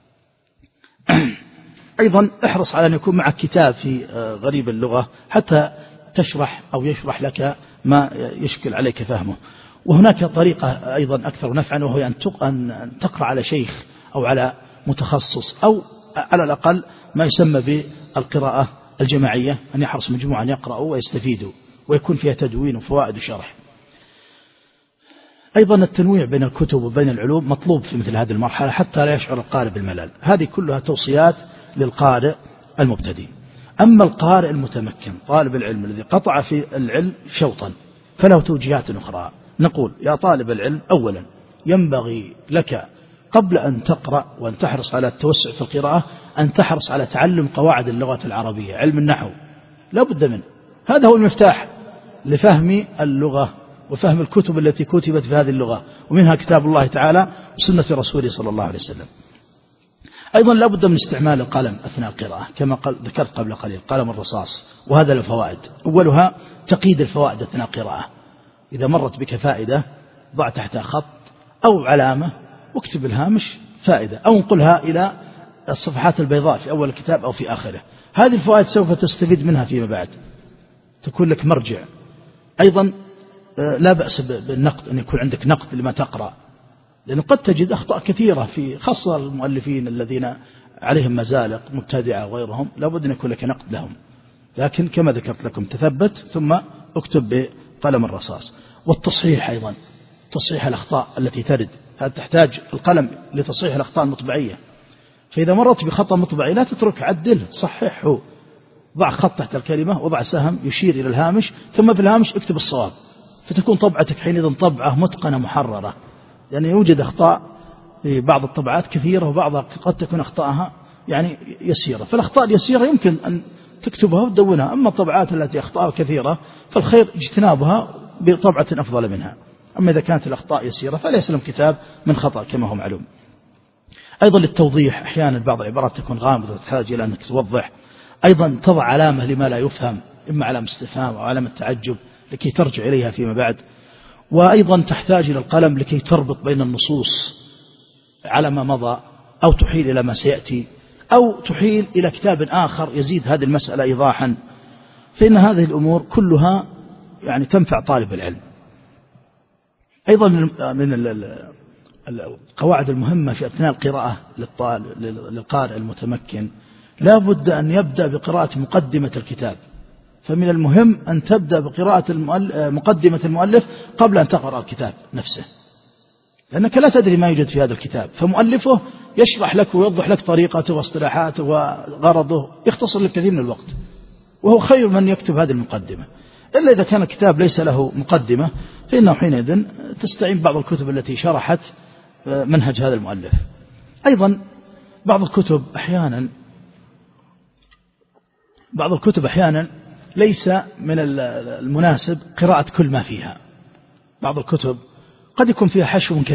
أيضا احرص على أن يكون معك كتاب في غريب اللغة حتى تشرح أو يشرح لك ما يشكل عليك فهمه. وهناك طريقة أيضا أكثر نفعا، وهي أن تقرأ على شيخ أو على متخصص، أو على الأقل ما يسمى بالقراءة الجماعية، أن يحرص مجموعة أن يقرأوا ويستفيدوا ويكون فيها تدوين وفوائد وشرح. أيضا التنويع بين الكتب وبين العلوم مطلوب في مثل هذه المرحلة حتى لا يشعر القارئ بالملل. هذه كلها توصيات للقارئ المبتدئ. أما القارئ المتمكن طالب العلم الذي قطع في العلم شوطا فله توجيهات أخرى. نقول يا طالب العلم، أولا ينبغي لك قبل أن تقرأ وأن تحرص على التوسع في القراءة أن تحرص على تعلم قواعد اللغة العربية، علم النحو لا بد منه، هذا هو المفتاح لفهم اللغة وفهم الكتب التي كتبت في هذه اللغة، ومنها كتاب الله تعالى وسنة رسوله صلى الله عليه وسلم. أيضا لا بد من استعمال القلم أثناء القراءة كما ذكرت قبل قليل، قلم الرصاص، وهذا له فوائد. أولها تقييد الفوائد أثناء القراءة، إذا مرت بك فائدة ضع تحتها خط أو علامة واكتب الهامش فائدة، أو انقلها إلى الصفحات البيضاء في أول الكتاب أو في آخره. هذه الفوائد سوف تستفيد منها فيما بعد، تكون لك مرجع. أيضا لا بأس بالنقد، أن يكون عندك نقد لما تقرأ، لأنه قد تجد أخطاء كثيرة في خاصة المؤلفين الذين عليهم مزالق مبتدعة وغيرهم، لا بد أن يكون لك نقد لهم، لكن كما ذكرت لكم تثبت ثم اكتب بقلم الرصاص. والتصحيح أيضا، تصحيح الأخطاء التي ترد، هذا تحتاج القلم لتصحيح الأخطاء المطبعية، فإذا مرت بخطأ مطبعي لا تترك، عدله صححه، ضع خط تحت الكلمة وضع سهم يشير إلى الهامش، ثم في الهامش اكتب الصواب، فتكون طبعتك حينئذ طبعة متقنة محررة. يعني يوجد أخطاء في بعض الطبعات كثيرة، وبعضها قد تكون أخطاءها يعني يسيرة، فالأخطاء اليسيرة يمكن أن تكتبها وتدونها، أما الطبعات التي أخطاءها كثيرة فالخير اجتنابها بطبعة أفضل منها. أما إذا كانت الأخطاء يسيرة فلا يسلم كتاب من خطأ كما هو معلوم. أيضا للتوضيح أحيانا بعض العبارات تكون غامضة وتحتاج إلى أنك توضح، أيضا تضع علامة لما لا يفهم، إما علامة استفهام أو علامة تعجب لكي ترجع إليها فيما بعد. وأيضا تحتاج إلى القلم لكي تربط بين النصوص على ما مضى، أو تحيل إلى ما سيأتي، أو تحيل إلى كتاب آخر يزيد هذه المسألة إيضاحا. فإن هذه الأمور كلها يعني تنفع طالب العلم. أيضا من القواعد المهمة في أثناء القراءة للقارئ المتمكن لا بد أن يبدأ بقراءة مقدمة الكتاب. فمن المهم أن تبدأ بقراءة مقدمة المؤلف قبل أن تقرأ الكتاب نفسه، لأنك لا تدري ما يوجد في هذا الكتاب، فمؤلفه يشرح لك ويوضح لك طريقته واصطلاحاته وغرضه، يختصر لك كثير من الوقت، وهو خير من يكتب هذه المقدمة. إلا إذا كان الكتاب ليس له مقدمة فإنه حينئذ تستعين بعض الكتب التي شرحت منهج هذا المؤلف. أيضا بعض الكتب أحيانا ليس من المناسب قراءة كل ما فيها. بعض الكتب قد يكون فيها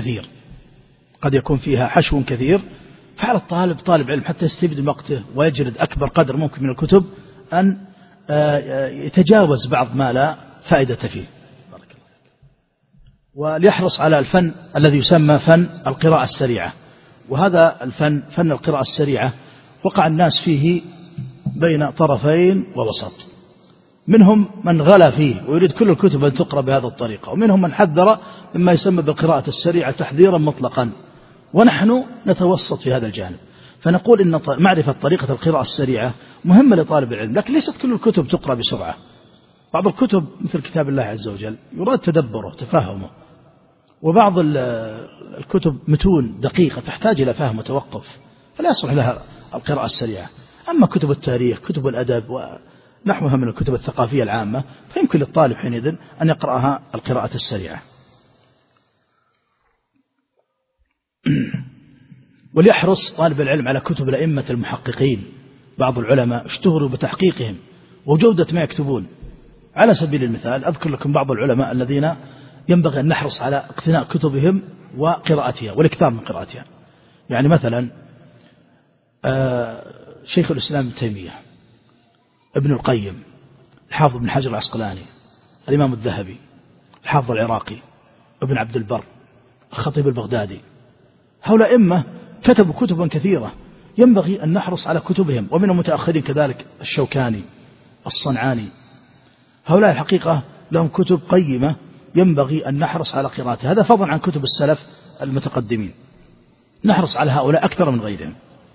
حشو كثير، فعلى طالب علم حتى يستفيد من وقته ويجرد أكبر قدر ممكن من الكتب أن يتجاوز بعض ما لا فائدة فيه. بارك الله فيك. وليحرص على الفن الذي يسمى فن القراءة السريعة. وهذا الفن، فن القراءة السريعة، وقع الناس فيه بين طرفين ووسط. منهم من غلا فيه ويريد كل الكتب أن تقرأ بهذا الطريقة، ومنهم من حذر مما يسمى بالقراءة السريعة تحذيرا مطلقا، ونحن نتوسط في هذا الجانب. فنقول إن معرفة طريقة القراءة السريعة مهمة لطالب العلم، لكن ليست كل الكتب تقرأ بسرعة. بعض الكتب مثل كتاب الله عز وجل يراد تدبره تفهمه، وبعض الكتب متون دقيقة تحتاج إلى فهم وتوقف، فلا يصلح لها القراءة السريعة. أما كتب التاريخ، كتب الأدب ونحوها من الكتب الثقافية العامة، فيمكن للطالب حينئذ أن يقرأها القراءة السريعة. وليحرص طالب العلم على كتب الأئمة المحققين. بعض العلماء اشتهروا بتحقيقهم وجودة ما يكتبون. على سبيل المثال أذكر لكم بعض العلماء الذين ينبغي أن نحرص على اقتناء كتبهم وقراءتها والإكثار من قراءتها. يعني مثلا شيخ الإسلام ابن تيمية، ابن القيم، الحافظ ابن حجر العسقلاني، الإمام الذهبي، الحافظ العراقي، ابن عبد البر، الخطيب البغدادي، هؤلاء أئمة كتبوا كتبا كثيرة ينبغي أن نحرص على كتبهم. ومن المتأخرين كذلك الشوكاني، الصنعاني، هؤلاء الحقيقة لهم كتب قيمة ينبغي أن نحرص على قراءتها. هذا فضلا عن كتب السلف المتقدمين، نحرص على هؤلاء أكثر من غيرهم.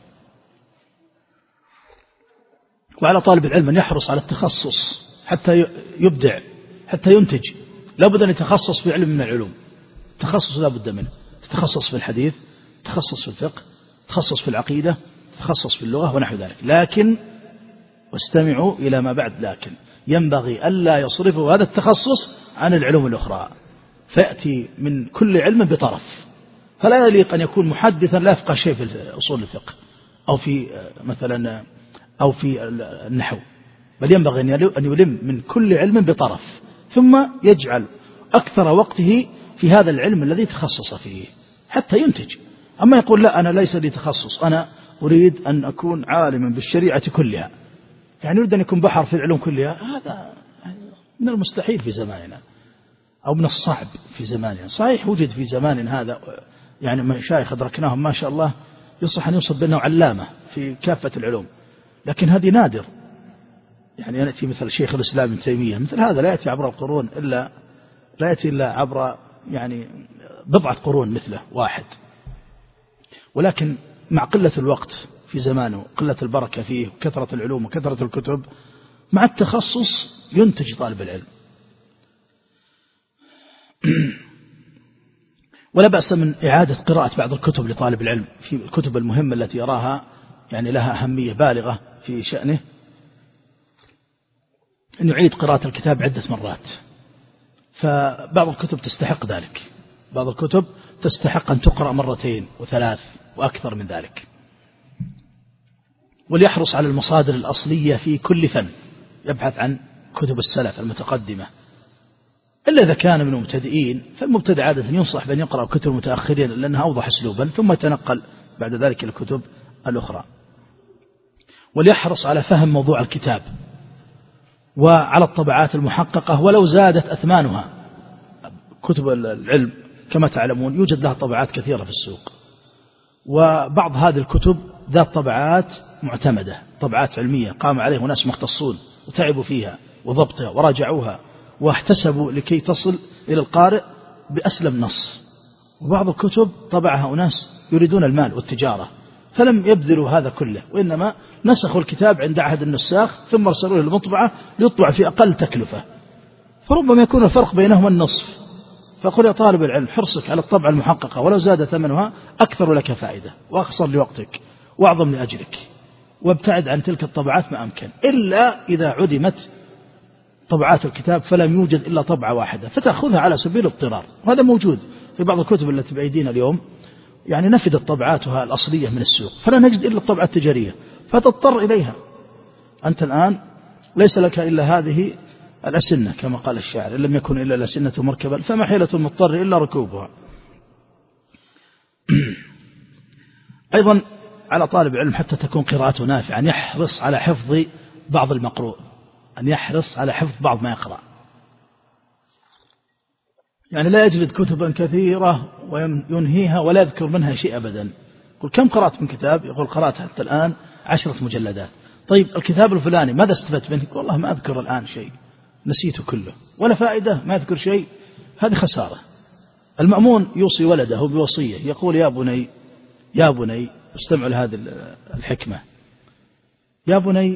وعلى طالب العلم أن يحرص على التخصص حتى يبدع، حتى ينتج. لا بد أن يتخصص في علم من العلوم، تخصص لا بد منه. تخصص في الحديث، تخصص في الفقه، تخصص في العقيدة، تخصص في اللغة ونحو ذلك. لكن واستمعوا إلى ما بعد، لكن ينبغي ألا يصرفوا هذا التخصص عن العلوم الأخرى، فيأتي من كل علم بطرف. فلا يليق أن يكون محدثا لا يفقه شيء في أصول الفقه أو في مثلا أو في النحو، بل ينبغي أن يلم من كل علم بطرف، ثم يجعل أكثر وقته في هذا العلم الذي تخصص فيه حتى ينتج. أما يقول لا أنا ليس لي تخصص، أنا أريد أن أكون عالما بالشريعة كلها، يعني يريد أن يكون بحر في العلوم كلها، هذا من المستحيل في زماننا، أو من الصعب في زماننا. صحيح وجد في زماننا هذا يعني مشايخ أدركناهم ما شاء الله يصح أن يوصف بأنه علامة في كافة العلوم، لكن هذه نادر. يعني يأتي مثل شيخ الإسلام ابن تيمية، مثل هذا لا يأتي عبر القرون لا يأتي إلا عبر يعني بضعة قرون مثله واحد. ولكن مع قلة الوقت في زمانه، قلة البركة فيه، وكثرة العلوم وكثرة الكتب، مع التخصص ينتج طالب العلم. ولا بأس من إعادة قراءة بعض الكتب لطالب العلم في الكتب المهمة التي يراها يعني لها أهمية بالغة في شأنه، أن يعيد قراءة الكتاب عدة مرات. فبعض الكتب تستحق ذلك، بعض الكتب تستحق أن تقرأ مرتين وثلاث وأكثر من ذلك. وليحرص على المصادر الأصلية في كل فن، يبحث عن كتب السلف المتقدمة إلا إذا كان من المبتدئين، فالمبتدئ عادة ينصح بأن يقرأ كتب المتأخرين لأنها أوضح أسلوبا، ثم يتنقل بعد ذلك الكتب الأخرى. وليحرص على فهم موضوع الكتاب وعلى الطبعات المحققة ولو زادت أثمانها. كتب العلم كما تعلمون يوجد لها طبعات كثيرة في السوق، وبعض هذه الكتب ذات طبعات معتمدة، طبعات علمية قام عليها ناس مختصون وتعبوا فيها وضبطها وراجعوها واحتسبوا لكي تصل إلى القارئ بأسلم نص. وبعض الكتب طبعها أناس يريدون المال والتجارة فلم يبذلوا هذا كله، وإنما نسخوا الكتاب عند أحد النساخ ثم ارسلوه للمطبعة ليطبع في أقل تكلفة، فربما يكون الفرق بينهما النصف. فقل يا طالب العلم حرصك على الطبعة المحققة ولو زاد ثمنها أكثر لك فائدة وأخسر لوقتك وأعظم لأجرك، وابتعد عن تلك الطبعات ما أمكن، إلا إذا عدمت طبعات الكتاب فلم يوجد إلا طبعة واحدة فتأخذها على سبيل الاضطرار. وهذا موجود في بعض الكتب التي بأيدينا اليوم، يعني نفدت طبعاتها الأصلية من السوق فلا نجد إلا الطبعة التجارية فتضطر إليها. أنت الآن ليس لك إلا هذه الأسنة كما قال الشاعر، إن لم يكن إلا الأسنة مركبا فما حيلة المضطر إلا ركوبها. أيضا على طالب العلم حتى تكون قراءته نافعة أن يحرص على حفظ بعض المقروء، أن يحرص على حفظ بعض ما يقرأ، يعني لا يجلد كتبا كثيرة وينهيها ولا يذكر منها شيء أبدا. يقول كم قرأت من كتاب؟ يقول قرأت حتى الآن 10 مجلدات. طيب الكتاب الفلاني ماذا استفدت منه؟ والله ما أذكر الآن شيء، نسيته كله، ولا فائدة، ما يذكر شيء، هذه خسارة. المأمون يوصي ولده بوصية يقول يا بني استمعوا لهذه الحكمة، يا بني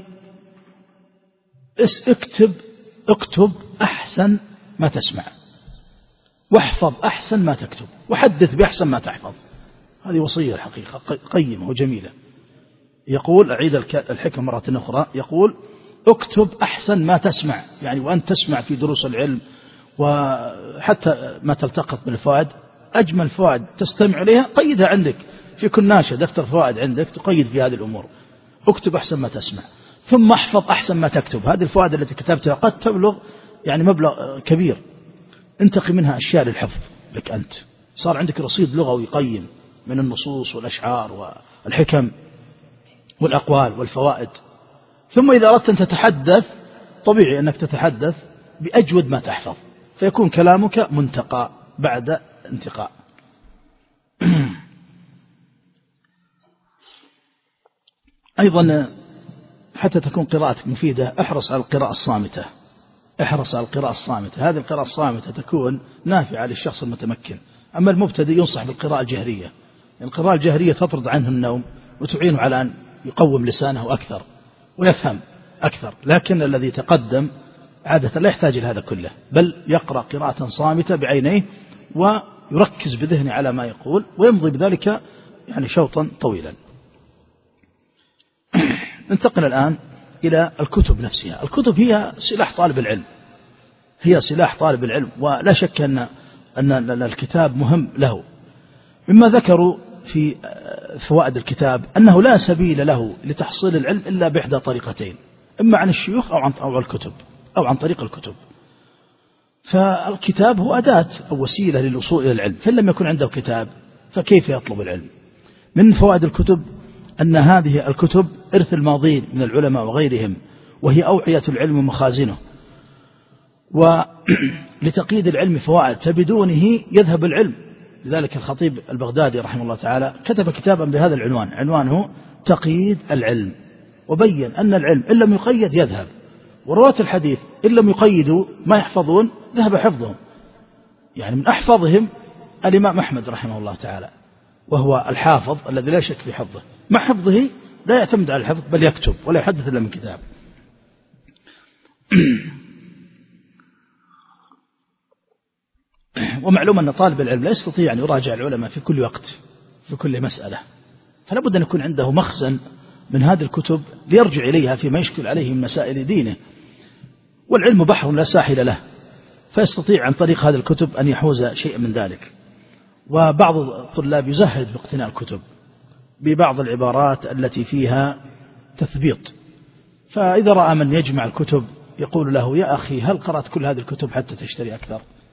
اكتب أحسن ما تسمع، واحفظ أحسن ما تكتب، وحدث بأحسن ما تحفظ. هذه وصية الحقيقة قيمة وجميلة. يقول أعيد الحكمة مرة أخرى، يقول اكتب أحسن ما تسمع، يعني وأنت تسمع في دروس العلم وحتى ما تلتقط بالفوائد، أجمل فوائد تستمع إليها قيدها عندك في كل ناشة، دفتر فوائد عندك تقيد في هذه الأمور. اكتب أحسن ما تسمع، ثم احفظ أحسن ما تكتب. هذه الفوائد التي كتبتها قد تبلغ يعني مبلغ كبير، انتقي منها أشياء للحفظ لك أنت، صار عندك رصيد لغوي قيم من النصوص والأشعار والحكم والأقوال والفوائد. ثم إذا أردت أن تتحدث طبيعي أنك تتحدث بأجود ما تحفظ، فيكون كلامك منتقى بعد انتقاء. أيضا حتى تكون قراءتك مفيدة احرص على القراءة الصامتة، احرص على القراءة الصامتة. هذه القراءة الصامتة تكون نافعة للشخص المتمكن. أما المبتدئ ينصح بالقراءة الجهرية، القراءة الجهرية تطرد عنه النوم وتعينه على أن يقوم لسانه أكثر ويفهم أكثر. لكن الذي تقدم عادة لا يحتاج إلى هذا كله، بل يقرأ قراءة صامتة بعينيه ويركز بذهنه على ما يقول ويمضي بذلك يعني شوطا طويلا. ننتقل الآن إلى الكتب نفسها. الكتب هي سلاح طالب العلم، هي سلاح طالب العلم، ولا شك أن الكتاب مهم له. مما ذكروا في فوائد الكتاب أنه لا سبيل له لتحصيل العلم إلا بإحدى طريقتين، إما عن الشيوخ أو الكتب أو عن طريق الكتب. فالكتاب هو أداة أو وسيلة للوصول إلى العلم، فإن لم يكن عنده كتاب فكيف يطلب العلم؟ من فوائد الكتب أن هذه الكتب إرث الماضين من العلماء وغيرهم، وهي أوعية العلم ومخازنه، ولتقييد العلم فوائد، فبدونه يذهب العلم. لذلك الخطيب البغدادي رحمه الله تعالى كتب كتابا بهذا العنوان، عنوانه تقييد العلم، وبين أن العلم إن لم يقيد يذهب، ورواة الحديث إن لم يقيدوا ما يحفظون ذهب حفظهم. يعني من أحفظهم الإمام أحمد رحمه الله تعالى، وهو الحافظ الذي لا شك في حفظه، مع حفظه لا يعتمد على الحفظ بل يكتب ولا يحدث إلا من كتاب. ومعلوم أن طالب العلم لا يستطيع أن يراجع العلماء في كل وقت في كل مسألة، فلا بد أن يكون عنده مخزن من هذه الكتب ليرجع إليها فيما يشكل عليه من مسائل دينه. والعلم بحر لا ساحل له، فيستطيع عن طريق هذه الكتب أن يحوز شيء من ذلك. وبعض الطلاب يزهد باقتناء الكتب ببعض العبارات التي فيها تثبيط، فإذا رأى من يجمع الكتب يقول له يا أخي هل قرأت كل هذه الكتب حتى تشتري أكثر؟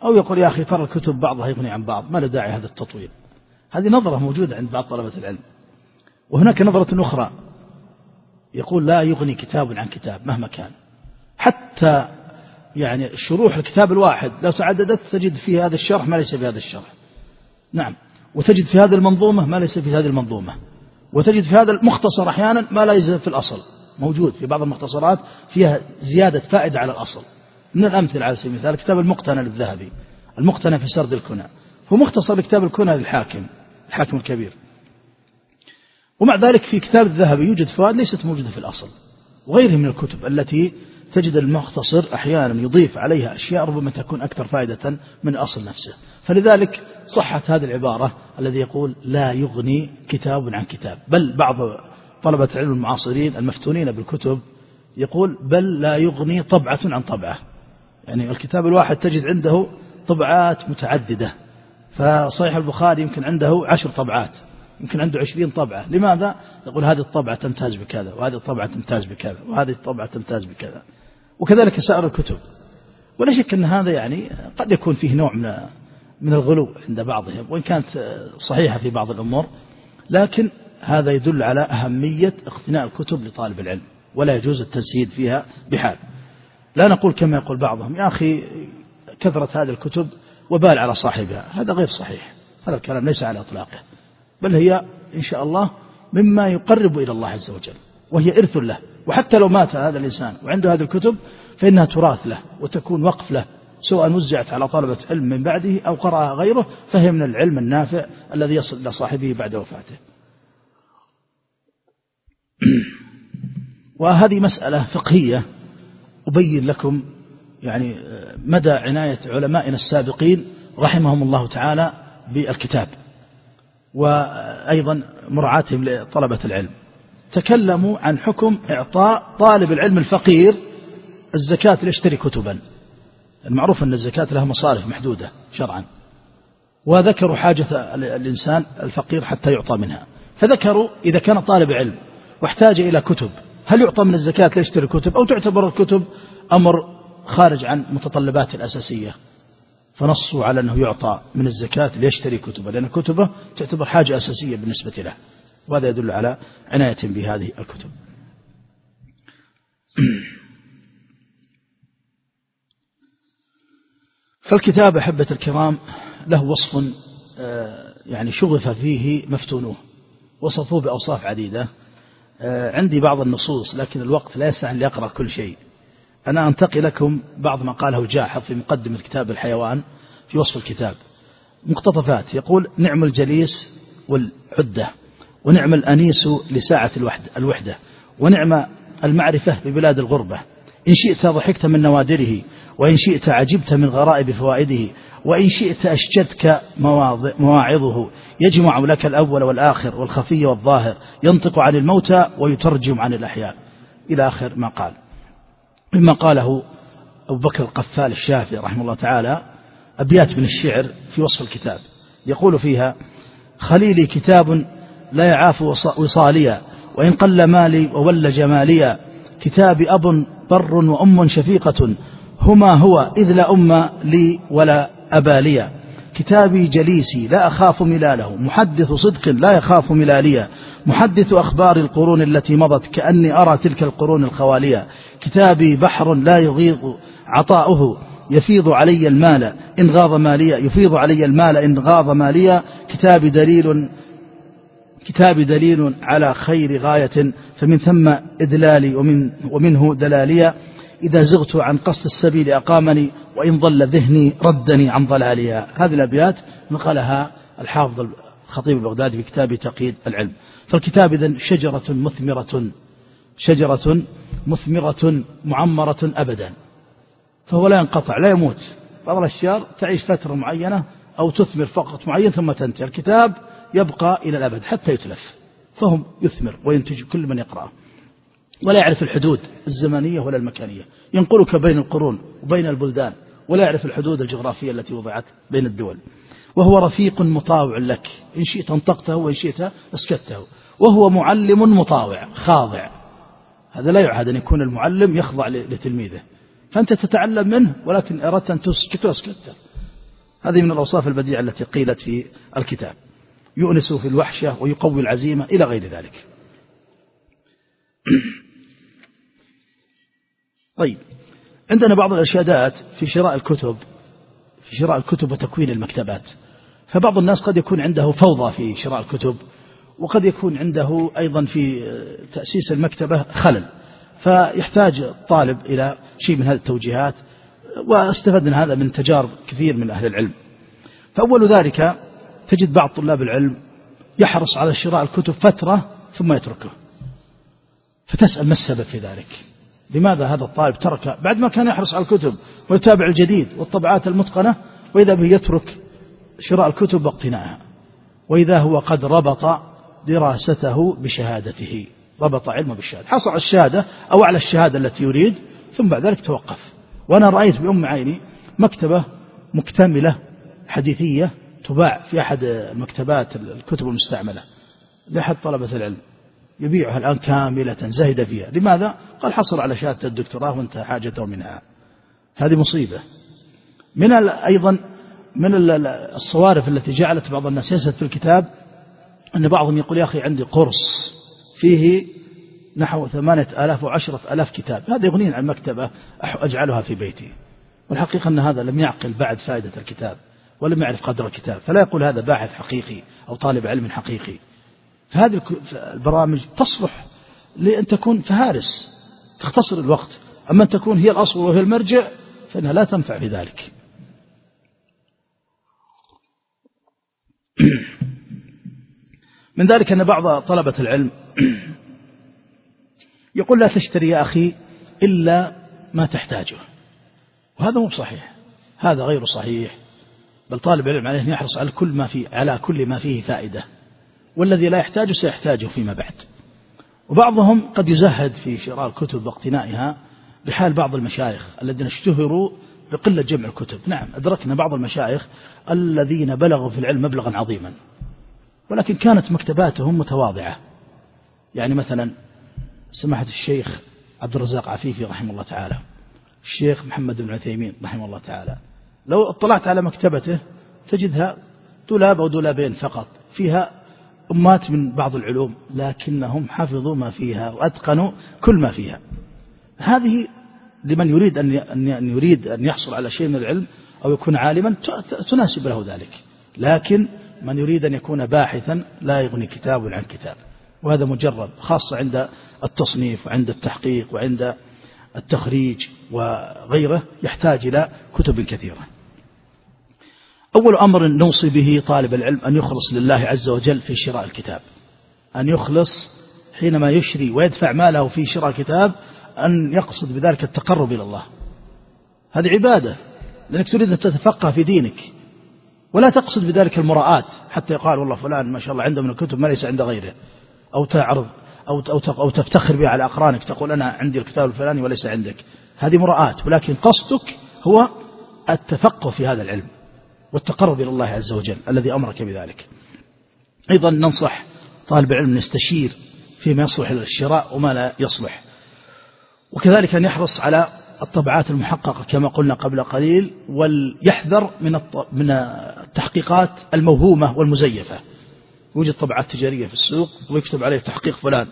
أو يقول يا أخي ترى الكتب بعضها يغني عن بعض، ما له داعي هذا التطويل. هذه نظرة موجودة عند بعض طلبة العلم. وهناك نظرة أخرى يقول لا يغني كتاب عن كتاب مهما كان، حتى يعني شروح الكتاب الواحد لو تعددت تجد في هذا الشرح ما ليس في هذا الشرح، نعم، وتجد في هذه المنظومة ما ليس في هذه المنظومة، وتجد في هذا المختصر أحيانا ما لا يزال في الأصل موجود. في بعض المختصرات فيها زيادة فائدة على الأصل. من الأمثلة على سبيل المثال كتاب المقتنى للذهبي، المقتنى في سرد الكنى، هو مختصر لكتاب الكنى للحاكم، الحاكم الكبير. ومع ذلك في كتاب الذهبي يوجد فوائد ليست موجودة في الأصل، وغيره من الكتب التي تجد المختصر أحيانا يضيف عليها أشياء ربما تكون أكثر فائدة من الأصل نفسه. فلذلك صحت هذه العبارة الذي يقول لا يغني كتاب عن كتاب، بل بعض طلبة العلم المعاصرين المفتونين بالكتب يقول بل لا يغني طبعة عن طبعة، يعني الكتاب الواحد تجد عنده طبعات متعددة. فصحيح البخاري يمكن عنده 10 طبعات، يمكن عنده 20 طبعة. لماذا؟ يقول هذه الطبعة تمتاز بكذا، وهذه الطبعة تمتاز بكذا، وهذه الطبعة تمتاز بكذا، وكذلك سائر الكتب. ولا شك أن هذا يعني قد يكون فيه نوع من الغلو عند بعضهم، وإن كانت صحيحة في بعض الأمور، لكن هذا يدل على أهمية اقتناء الكتب لطالب العلم، ولا يجوز التزهيد فيها بحال. لا نقول كما يقول بعضهم يا أخي كثرة هذه الكتب وبال على صاحبها، هذا غير صحيح، هذا الكلام ليس على إطلاقه، بل هي إن شاء الله مما يقرب إلى الله عز وجل، وهي إرث له. وحتى لو مات هذا الإنسان وعنده هذه الكتب فإنها تراث له وتكون وقف له، سواء وزعت على طلبة علم من بعده أو قرأها غيره، فهي من العلم النافع الذي يصل إلى صاحبه بعد وفاته. وهذه مسألة فقهية أبين لكم يعني مدى عناية علمائنا السابقين رحمهم الله تعالى بالكتاب، وأيضا مراعاتهم لطلبة العلم. تكلموا عن حكم إعطاء طالب العلم الفقير الزكاة ليشتري كتبا. المعروف أن الزكاة لها مصارف محدودة شرعا، وذكروا حاجة الإنسان الفقير حتى يعطى منها. فذكروا إذا كان طالب علم واحتاج إلى كتب هل يعطى من الزكاة ليشتري كتب، أو تعتبر الكتب أمر خارج عن متطلبات الأساسية، فنصوا على أنه يعطى من الزكاة ليشتري كتبه، لأن كتبه تعتبر حاجة أساسية بالنسبة له، وهذا يدل على عناية بهذه الكتب. فالكتاب أحبة الكرام له وصف يعني شغف فيه مفتونوه، وصفوه بأوصاف عديدة. عندي بعض النصوص لكن الوقت لا يسع لي أقرأ كل شيء. أنا أنتقي لكم بعض ما قاله جاحظ في مقدمة كتاب الحيوان في وصف الكتاب، مقتطفات. يقول نعم الجليس والعدة، ونعم الأنيس لساعة الوحدة، ونعم المعرفة ببلاد الغربة. إن شئت ضحكت من نوادره، وإن شئت عجبت من غرائب فوائده، وإن شئت أشجتك مواعظه. يجمع لك الأول والآخر والخفي والظاهر، ينطق عن الموتى ويترجم عن الأحياء، إلى آخر ما قال. مما قاله أبو بكر القفال الشافعي رحمه الله تعالى أبيات من الشعر في وصف الكتاب، يقول فيها: خليلي كتاب لا يعاف وصاليا، وإن قل مالي وول جماليا. كتابي أب بر وأم شفيقة، هما هو إذ لا أم لي ولا أبا لي. كتابي جليسي لا أخاف ملاله، محدث صدق لا يخاف ملاليا. محدث أخبار القرون التي مضت، كأني أرى تلك القرون الخوالية. كتابي بحر لا يغيض عطاؤه، يفيض علي المال إن غاض ماليا، يفيض علي المال إن غاض ماليا. كتابي دليل على خير غاية، فمن ثم إدلالي ومنه دلاليا. إذا زغت عن قصد السبيل أقامني، وإن ضل ذهني ردني عن ضلالها. هذه الأبيات نقلها الحافظ الخطيب البغدادي في كتاب تقييد العلم. فالكتاب إذن شجرة مثمرة معمرة أبدا، فهو لا ينقطع لا يموت. بعض الأشجار تعيش فترة معينة أو تثمر فقط معين ثم تنتهي، الكتاب يبقى إلى الأبد حتى يتلف، فهم يثمر وينتج كل من يقرأه، ولا يعرف الحدود الزمنية ولا المكانية، ينقلك بين القرون وبين البلدان، ولا يعرف الحدود الجغرافية التي وضعت بين الدول. وهو رفيق مطاوع لك، إن شئت انطقته وإن شئت اسكته. وهو معلم مطاوع خاضع، هذا لا يعهد أن يكون المعلم يخضع لتلميذه، فأنت تتعلم منه، ولكن أردت أن تسكت واسكت، هذه من الأوصاف البديعة التي قيلت في الكتاب، يؤنس في الوحشة ويقوي العزيمة إلى غير ذلك. طيب، عندنا بعض الإرشادات في شراء الكتب وتكوين المكتبات. فبعض الناس قد يكون عنده فوضى في شراء الكتب، وقد يكون عنده أيضا في تأسيس المكتبة خلل، فيحتاج الطالب إلى شيء من هذه التوجيهات، واستفدنا هذا من تجارب كثير من أهل العلم. فأول ذلك تجد بعض طلاب العلم يحرص على شراء الكتب فترة ثم يتركه، فتسأل ما السبب في ذلك؟ لماذا هذا الطالب ترك بعد ما كان يحرص على الكتب ويتابع الجديد والطبعات المتقنة، وإذا به يترك شراء الكتب واقتناءها، وإذا هو قد ربط دراسته بشهادته، ربط علمه بالشهادة، حصل على الشهادة أو على الشهادة التي يريد، ثم بعد ذلك توقف. وأنا رأيت بأم عيني مكتبة مكتملة حديثية تباع في أحد المكتبات الكتب المستعملة لأحد طلبة العلم، يبيعها الآن كاملة زهد فيها. لماذا؟ قال حصل على شهادة الدكتوراه وانتهى حاجته منها. هذه مصيبة. أيضا من الصوارف التي جعلت بعض الناس يزهد في الكتاب أن بعضهم يقول يا أخي عندي قرص فيه نحو 8,000 و10,000 كتاب، هذا يغنين عن مكتبة أجعلها في بيتي. والحقيقة أن هذا لم يعقل بعد فائدة الكتاب ولم يعرف قدر الكتاب، فلا يقول هذا باحث حقيقي أو طالب علم حقيقي. فهذه البرامج تصلح لأن تكون فهارس تختصر الوقت، أما أن تكون هي الأصل وهي المرجع فإنها لا تنفع في ذلك. من ذلك أن بعض طلبة العلم يقول لا تشتري يا أخي إلا ما تحتاجه، وهذا مو صحيح، هذا غير صحيح. بل طالب العلم عليه أن يحرص على كل ما فيه فائدة، والذي لا يحتاجه سيحتاجه فيما بعد. وبعضهم قد يزهد في شراء الكتب واقتنائها بحال بعض المشايخ الذين اشتهروا بقلة جمع الكتب. نعم، أدركنا بعض المشايخ الذين بلغوا في العلم مبلغا عظيما، ولكن كانت مكتباتهم متواضعة. يعني مثلا سماحة الشيخ عبد الرزاق عفيفي رحمه الله تعالى، الشيخ محمد بن عثيمين رحمه الله تعالى، لو اطلعت على مكتبته تجدها دولاب أو دولابين فقط، فيها أمات من بعض العلوم، لكنهم حفظوا ما فيها وأتقنوا كل ما فيها. هذه لمن يريد أن يحصل على شيء من العلم أو يكون عالما تناسب له ذلك، لكن من يريد أن يكون باحثا لا يغني كتاب عن كتاب، وهذا مجرد، خاصة عند التصنيف وعند التحقيق وعند التخريج وغيره، يحتاج إلى كتب كثيرة. أول أمر نوصي به طالب العلم أن يخلص لله عز وجل في شراء الكتاب، أن يخلص حينما يشري ويدفع ماله في شراء الكتاب، أن يقصد بذلك التقرب إلى الله. هذه عبادة، لأنك تريد أن تتفقه في دينك، ولا تقصد بذلك المراءات حتى يقال والله فلان ما شاء الله عنده من الكتب ما ليس عند غيره، أو تعرض أو تفتخر بها على أقرانك، تقول أنا عندي الكتاب الفلاني وليس عندك. هذه مراءات، ولكن قصدك هو التفقه في هذا العلم والتقرب إلى الله عز وجل الذي أمرك بذلك. أيضا ننصح طالب العلم يستشير فيما يصلح للشراء وما لا يصلح، وكذلك أن يحرص على الطبعات المحققة كما قلنا قبل قليل، ويحذر من التحقيقات الموهومة والمزيفة. يوجد طبعات تجارية في السوق ويكتب عليه تحقيق فلان،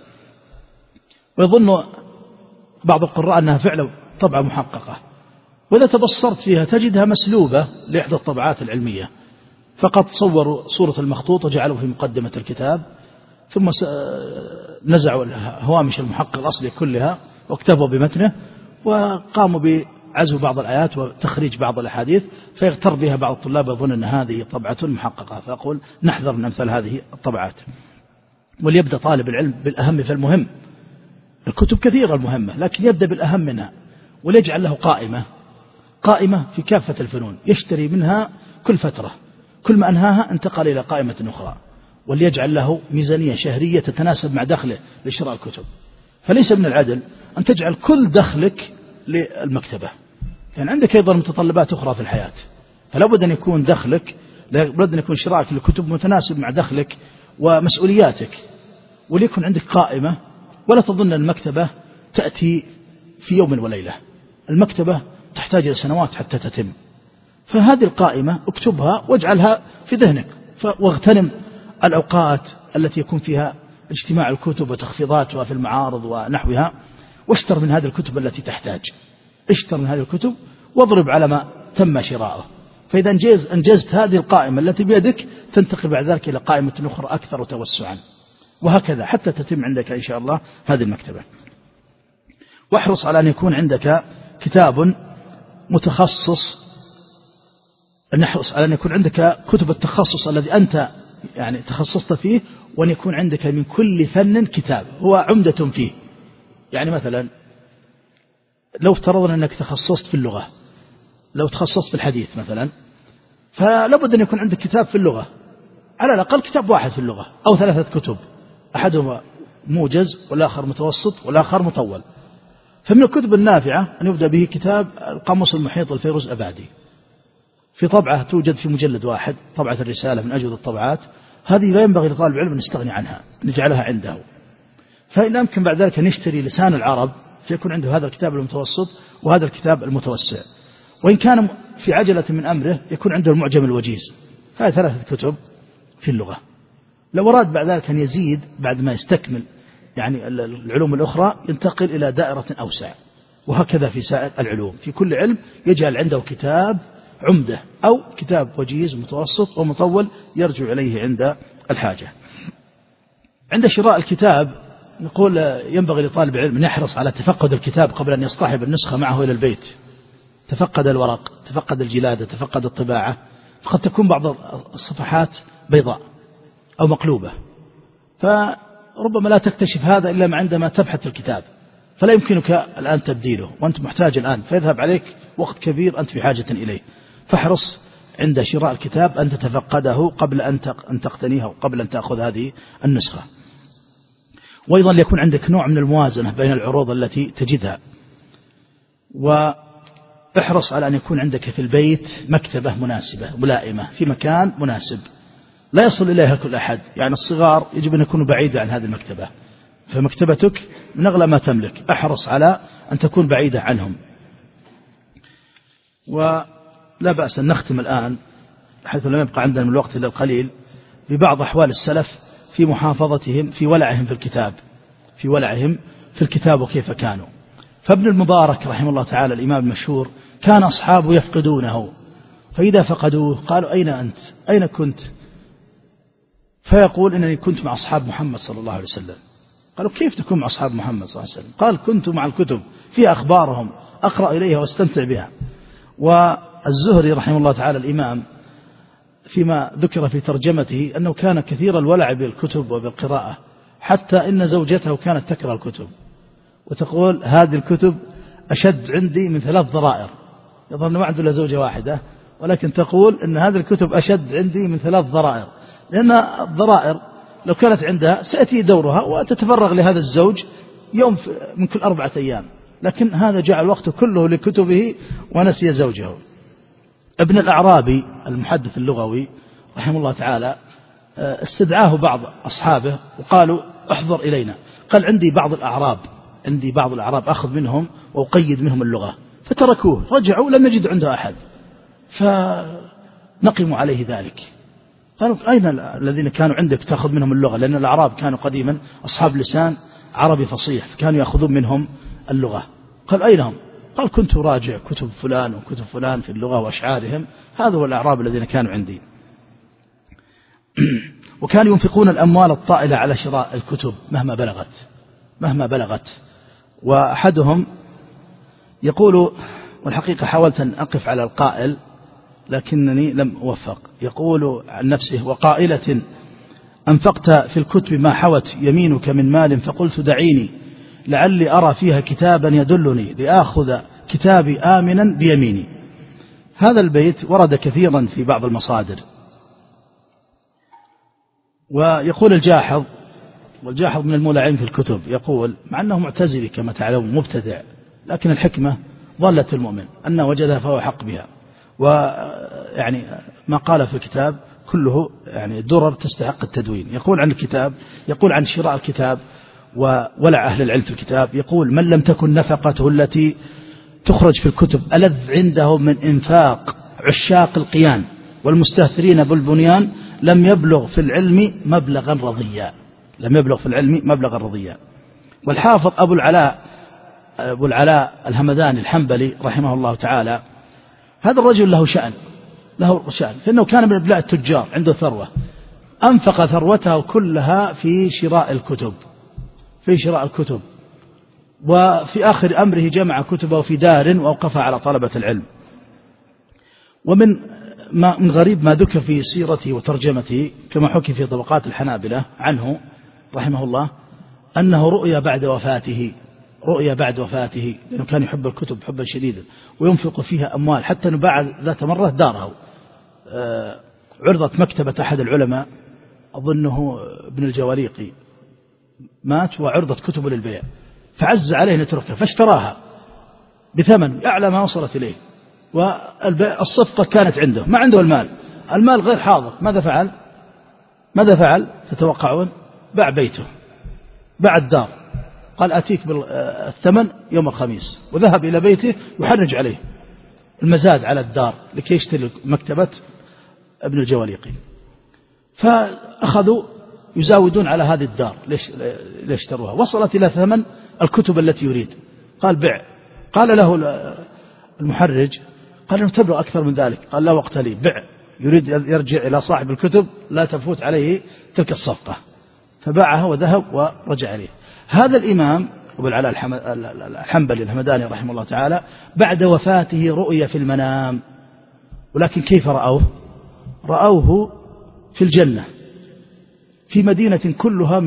ويظن بعض القراء أنها فعلا طبعة محققة، وإذا تبصرت فيها تجدها مسلوبة لإحدى الطبعات العلمية، فقط صوروا صورة المخطوط وجعلوا في مقدمة الكتاب، ثم نزعوا هوامش المحقق الأصلي كلها واكتفوا بمتنه، وقاموا بعزو بعض الآيات وتخريج بعض الأحاديث، فيغتر بها بعض الطلاب يظن أن هذه طبعة محققة. فأقول نحذر من أمثال هذه الطبعات، وليبدأ طالب العلم بالأهم فالمهم. الكتب كثيرة المهمة، لكن يبدأ بالأهم منها، وليجعل له قائمة في كافة الفنون يشتري منها كل فترة، كل ما أنهاها انتقل إلى قائمة أخرى، وليجعل له ميزانية شهرية تتناسب مع دخله لشراء الكتب. فليس من العدل أن تجعل كل دخلك للمكتبة، يعني عندك أيضا متطلبات أخرى في الحياة، فلا بد أن يكون دخلك، لا بد أن يكون شراءك للكتب متناسب مع دخلك ومسؤولياتك، وليكن عندك قائمة. ولا تظن أن المكتبة تأتي في يوم وليلة، المكتبة تحتاج إلى سنوات حتى تتم، فهذه القائمة اكتبها واجعلها في ذهنك، واغتنم الأوقات التي يكون فيها اجتماع الكتب وتخفيضاتها في المعارض ونحوها، واشتر من هذه الكتب التي تحتاج، اشتر من هذه الكتب واضرب على ما تم شراؤه. فإذا أنجزت هذه القائمة التي بيدك تنتقل بعد ذلك إلى قائمة أخرى أكثر توسعا، وهكذا حتى تتم عندك إن شاء الله هذه المكتبة. واحرص على أن يكون عندك كتاب متخصص، نحرص على أن يكون عندك كتب التخصص الذي أنت يعني تخصصت فيه، وأن يكون عندك من كل فن كتاب هو عمدة فيه. يعني مثلا لو افترضنا أنك تخصصت في اللغة، لو تخصصت في الحديث مثلا، فلابد أن يكون عندك كتاب في اللغة، على الأقل كتاب واحد في اللغة أو 3 كتب، أحدهما موجز والآخر متوسط والآخر مطول. فمن الكتب النافعة أن يبدأ به كتاب القاموس المحيط للفيروز أبادي، في طبعة توجد في مجلد واحد، طبعة الرسالة من أجود الطبعات، هذه لا ينبغي لطالب العلم أن يستغني عنها، نجعلها عنده. فإن أمكن بعد ذلك أن يشتري لسان العرب فيكون عنده هذا الكتاب المتوسط وهذا الكتاب المتوسع، وإن كان في عجلة من أمره يكون عنده المعجم الوجيز. هذه 3 كتب في اللغة. لو أراد بعد ذلك أن يزيد بعد ما يستكمل يعني العلوم الأخرى ينتقل إلى دائرة أوسع، وهكذا في سائر العلوم، في كل علم يجعل عنده كتاب عمدة أو كتاب وجيز متوسط ومطول يرجع إليه عند الحاجة. عند شراء الكتاب نقول ينبغي لطالب العلم أن يحرص على تفقد الكتاب قبل أن يصطحب النسخة معه إلى البيت، تفقد الورق، تفقد الجلادة، تفقد الطباعة، فقد تكون بعض الصفحات بيضاء أو مقلوبة، فربما لا تكتشف هذا إلا عندما تبحث في الكتاب، فلا يمكنك الآن تبديله وأنت محتاج الآن، فيذهب عليك وقت كبير أنت في حاجة إليه. فاحرص عند شراء الكتاب أن تتفقده قبل أن تقتنيه وقبل أن تأخذ هذه النسخة. وأيضا ليكون عندك نوع من الموازنة بين العروض التي تجدها. واحرص على أن يكون عندك في البيت مكتبة مناسبة ملائمة في مكان مناسب لا يصل إليها كل أحد، يعني الصغار يجب أن يكونوا بعيدة عن هذه المكتبة، فمكتبتك من أغلى ما تملك، احرص على أن تكون بعيدة عنهم. ولا بأس أن نختم الآن حيث لم يبقى عندنا من الوقت إلا القليل ببعض أحوال السلف في محافظتهم في ولعهم في الكتاب، في ولعهم في الكتاب وكيف كانوا. فابن المبارك رحمه الله تعالى الإمام المشهور كان أصحابه يفقدونه، فإذا فقدوه قالوا أين أنت؟ أين كنت؟ فيقول إنني كنت مع أصحاب محمد صلى الله عليه وسلم. قالوا كيف تكون مع أصحاب محمد صلى الله عليه وسلم؟ قال كنت مع الكتب في أخبارهم أقرأ إليها واستمتع بها. والزهري رحمه الله تعالى الإمام فيما ذكر في ترجمته أنه كان كثير الولع بالكتب وبالقراءة، حتى إن زوجته كانت تكره الكتب وتقول هذه الكتب أشد عندي من 3 ضرائر. يظن ما عنده إلا زوجة واحدة، ولكن تقول أن هذه الكتب أشد عندي من 3 ضرائر، لأن الضرائر لو كانت عندها سيأتي دورها وتتفرغ لهذا الزوج يوم من كل 4 أيام، لكن هذا جعل وقته كله لكتبه ونسي زوجه. ابن الأعرابي المحدث اللغوي رحمه الله تعالى استدعاه بعض أصحابه وقالوا احضر إلينا، قال عندي بعض الأعراب أخذ منهم وأقيد منهم اللغة، فتركوه، رجعوا لم يجد عنده أحد، فنقموا عليه ذلك. قالوا أين الذين كانوا عندك تأخذ منهم اللغة؟ لأن الأعراب كانوا قديما أصحاب لسان عربي فصيح، فكانوا يأخذون منهم اللغة. قال أين هم؟ قال كنت راجع كتب فلان وكتب فلان في اللغة وأشعارهم، هذا هو الأعراب الذين كانوا عندي. وكانوا ينفقون الأموال الطائلة على شراء الكتب مهما بلغت. وأحدهم يقول، والحقيقة حاولت أن أقف على القائل لكنني لم أوفق، يقول عن نفسه وقائلة أنفقت في الكتب ما حوت يمينك من مال فقلت دعيني لعلي أرى فيها كتابا يدلني لآخذ كتابي آمنا بيميني. هذا البيت ورد كثيرا في بعض المصادر. ويقول الجاحظ، والجاحظ من المولعين في الكتب، يقول مع أنه معتزلي كما تعلمون مبتدع، لكن الحكمة ضلة المؤمن أنه وجدها فهو حق بها، ويعني ما قال في الكتاب كله يعني درر تستحق التدوين. يقول عن الكتاب، يقول عن شراء الكتاب وولع أهل العلم في الكتاب، يقول من لم تكن نفقته التي تخرج في الكتب ألذ عنده من إنفاق عشاق القيان والمستهثرين بالبنيان لم يبلغ في العلم مبلغا رضيا. والحافظ أبو العلاء الهمداني الحنبلي رحمه الله تعالى، هذا الرجل له شأن فإنه كان من أبناء التجار، عنده ثروة، أنفق ثروته كلها في شراء الكتب، وفي آخر أمره جمع كتبه في دار وأوقفها على طلبة العلم. من غريب ما ذكر في سيرته وترجمته كما حكي في طبقات الحنابلة عنه رحمه الله أنه رؤيا بعد وفاته لأنه كان يحب الكتب حبا شديدا وينفق فيها أموال، حتى أنه باع ذات مرة داره، عرضت مكتبة أحد العلماء أظنه ابن الجواليقي مات وعرضت كتبه للبيع، فعز عليه أن يتركها فاشتراها بثمن أعلى ما وصلت إليه، والصفقة كانت عنده، ما عنده المال غير حاضر. ماذا فعل تتوقعون؟ باع بيته، باع الدار، قال أتيك بالثمن يوم الخميس، وذهب إلى بيته يحرج عليه المزاد على الدار لكي يشتري مكتبة ابن الجواليقي، فأخذوا يزاودون على هذه الدار ليش اشتروها، وصلت إلى ثمن الكتب التي يريد، قال بع. قال له المحرج، قال له تبلغ أكثر من ذلك، قال لا وقت لي، بع. يريد يرجع إلى صاحب الكتب لا تفوت عليه تلك الصفقة، فباعها وذهب ورجع عليه. هذا الإمام أبو العلاء الحنبلي الهمداني رحمه الله تعالى بعد وفاته رؤيا في المنام، ولكن كيف رأوه في الجنة في مدينة كلها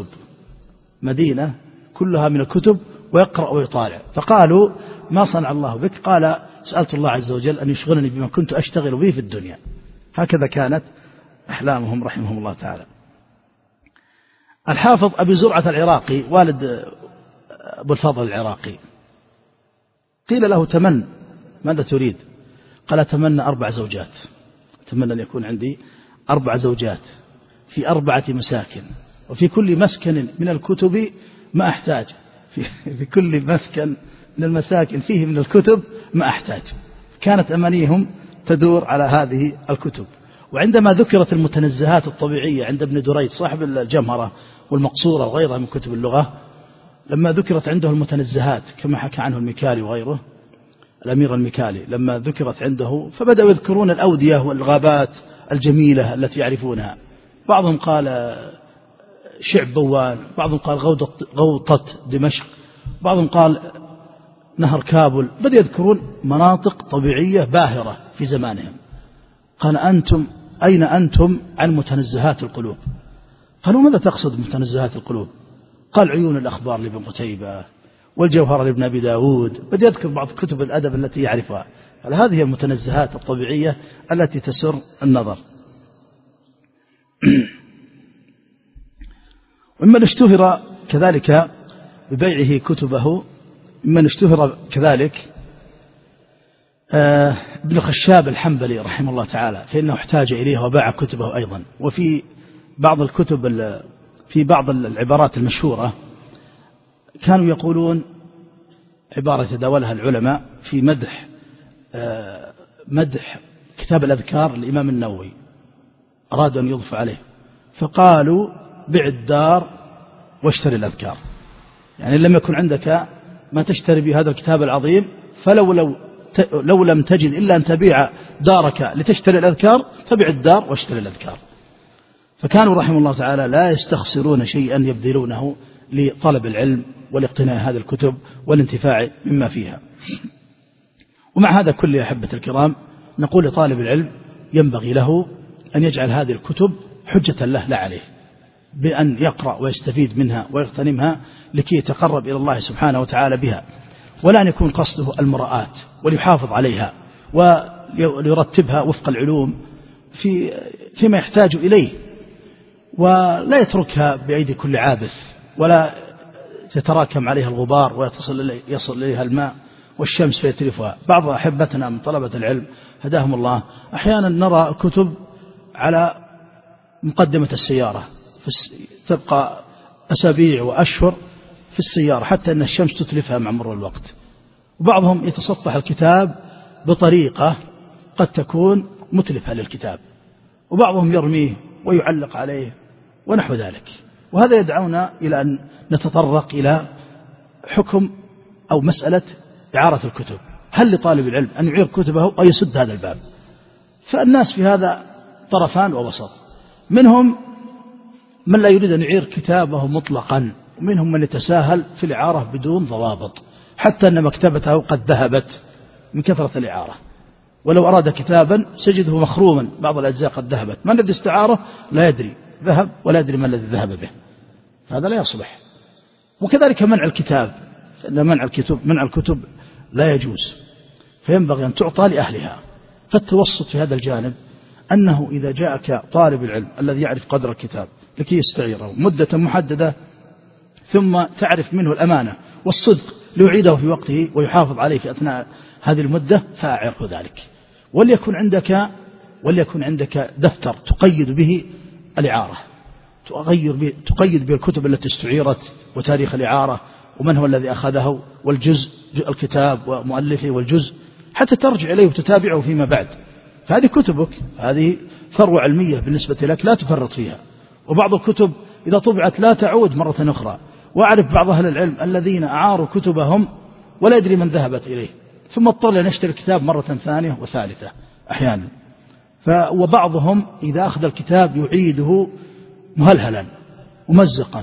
من الكتب ويقرأ ويطالع، فقالوا ما صنع الله بك؟ قال سألت الله عز وجل أن يشغلني بما كنت أشتغل به في الدنيا. هكذا كانت أحلامهم رحمهم الله تعالى. الحافظ أبي زرعة العراقي والد أبو الفضل العراقي قيل له تمن ماذا تريد؟ قال أتمنى 4 زوجات، أتمنى أن يكون عندي 4 زوجات في 4 مساكن، وفي كل مسكن من الكتب ما أحتاج، في كل مسكن من المساكن فيه من الكتب ما أحتاج. كانت أمانيهم تدور على هذه الكتب. وعندما ذكرت المتنزهات الطبيعية عند ابن دريد صاحب الجمهرة والمقصورة وغيرها من كتب اللغة، لما ذكرت عنده المتنزهات كما حكى عنه المكالي وغيره، الأمير المكالي لما ذكرت عنده فبدأوا يذكرون الأودية والغابات الجميلة التي يعرفونها، بعضهم قال شعب بوان، بعضهم قال غوطة دمشق، بعضهم قال نهر كابل، بدأوا يذكرون مناطق طبيعية باهرة في زمانهم. قال أين أنتم عن متنزهات القلوب؟ قالوا ماذا تقصد متنزهات القلوب؟ قال عيون الأخبار لابن قتيبة والجوهرة لابن أبي داود، بدأ يذكر بعض كتب الأدب التي يعرفها. قال هذه المتنزهات الطبيعية التي تسر النظر. ومن اشتهر كذلك ببيعه كتبه، ممن اشتهر كذلك ابن خشاب الحنبلي رحمه الله تعالى، فإنه احتاج إليه وباع كتبه أيضا. وفي بعض الكتب في بعض العبارات المشهورة كانوا يقولون عبارة تداولها العلماء في مدح كتاب الأذكار للإمام النووي، أرادوا أن يضف عليه فقالوا بع الدار واشتري الأذكار، يعني لم يكن عندك ما تشتري بهذا الكتاب العظيم، لو لم تجد إلا أن تبيع دارك لتشتري الأذكار فبع الدار واشتري الأذكار. فكانوا رحمه الله تعالى لا يستخسرون شيئا يبذلونه لطلب العلم والاقتناء هذه الكتب والانتفاع مما فيها. ومع هذا كله يا أحبة الكرام نقول لطالب العلم ينبغي له أن يجعل هذه الكتب حجة له لا عليه، بأن يقرأ ويستفيد منها ويغتنمها لكي يتقرب إلى الله سبحانه وتعالى بها، ولا أن يكون قصده المراءات، وليحافظ عليها وليرتبها وفق العلوم فيما يحتاج إليه، ولا يتركها بأيدي كل عابث ولا يتراكم عليها الغبار ويصل إليها الماء والشمس فيتلفها. بعض أحبتنا من طلبة العلم هداهم الله أحيانا نرى كتب على مقدمة السيارة تبقى أسابيع وأشهر في السيارة حتى أن الشمس تتلفها مع مر الوقت. وبعضهم يتصفح الكتاب بطريقة قد تكون متلفة للكتاب، وبعضهم يرميه ويعلق عليه ونحو ذلك. وهذا يدعونا إلى أن نتطرق إلى حكم أو مسألة إعارة الكتب. هل لطالب العلم أن يعير كتبه أو يسد هذا الباب؟ فالناس في هذا طرفان ووسط، منهم من لا يريد أن يعير كتابه مطلقا، ومنهم من يتساهل في الإعارة بدون ضوابط، حتى أن مكتبته قد ذهبت من كثرة الإعارة، ولو أراد كتابا سجده مخروما، بعض الأجزاء قد ذهبت، من الذي استعاره لا يدري، ذهب ولا يدري ما الذي ذهب به، هذا لا يصلح. وكذلك منع الكتاب، فإن منع الكتب لا يجوز، فينبغي أن تعطى لأهلها. فالتوسط في هذا الجانب أنه إذا جاءك طالب العلم الذي يعرف قدر الكتاب لكي يستعيره مدة محددة، ثم تعرف منه الأمانة والصدق ليعيده في وقته ويحافظ عليه في أثناء هذه المدة، فأعره ذلك. وليكن عندك دفتر تقيد به الإعارة، تقيد به الكتب التي استعيرت وتاريخ الإعارة ومن هو الذي أخذه والجزء الكتاب ومؤلفه والجزء، حتى ترجع إليه وتتابعه فيما بعد. فهذه كتبك، هذه ثروة علمية بالنسبة لك لا تفرط فيها. وبعض الكتب إذا طبعت لا تعود مرة أخرى. وأعرف بعض أهل العلم الذين أعاروا كتبهم ولا يدري من ذهبت إليه، ثم اضطر أن يشتري الكتاب مرة ثانية وثالثة أحيانا. وبعضهم إذا أخذ الكتاب يعيده مهلهلا ممزقا،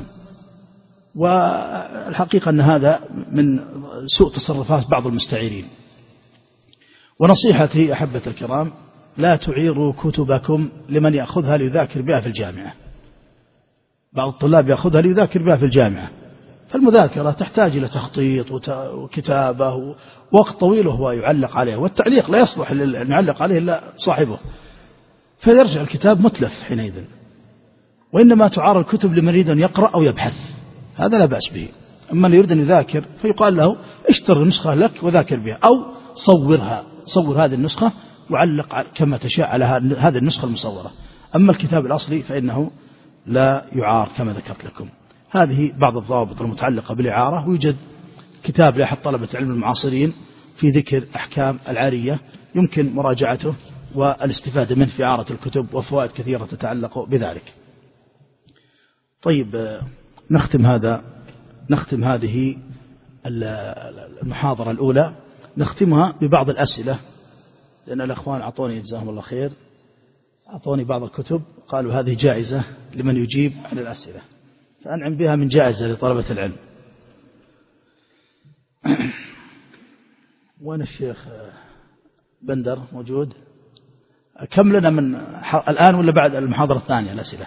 والحقيقة أن هذا من سوء تصرفات بعض المستعيرين. ونصيحتي أحبة الكرام، لا تعيروا كتبكم لمن يأخذها ليذاكر بها في الجامعة. بعض الطلاب يأخذها ليذاكر بها في الجامعة، فالمذاكرة تحتاج إلى تخطيط وكتابة ووقت طويل وهو يعلق عليه، والتعليق لا يصلح أن يعلق عليه إلا صاحبه، فيرجع الكتاب متلف حينئذ. وإنما تعار الكتب لمن يريد أن يقرأ أو يبحث، هذا لا بأس به. أما من يريد أن يذاكر فيقال له اشتر نسخة لك وذاكر بها، أو صور هذه النسخة وعلق كما تشاء على هذه النسخة المصورة. أما الكتاب الأصلي فإنه لا يعار كما ذكرت لكم. هذه بعض الضوابط المتعلقة بالإعارة. ويوجد كتاب لأحد طلبة العلم المعاصرين في ذكر أحكام العارية، يمكن مراجعته والاستفادة منه في إعارة الكتب، وفوائد كثيرة تتعلق بذلك. طيب، نختم هذه المحاضرة الأولى، نختمها ببعض الأسئلة، لأن الأخوان أعطوني جزاهم الله خير، أعطوني بعض الكتب قالوا هذه جائزة لمن يجيب عن الأسئلة، فأنعم بها من جائزة لطلبة العلم. وين الشيخ بندر موجود؟ كم لنا من الآن ولا بعد المحاضرة الثانية الأسئلة؟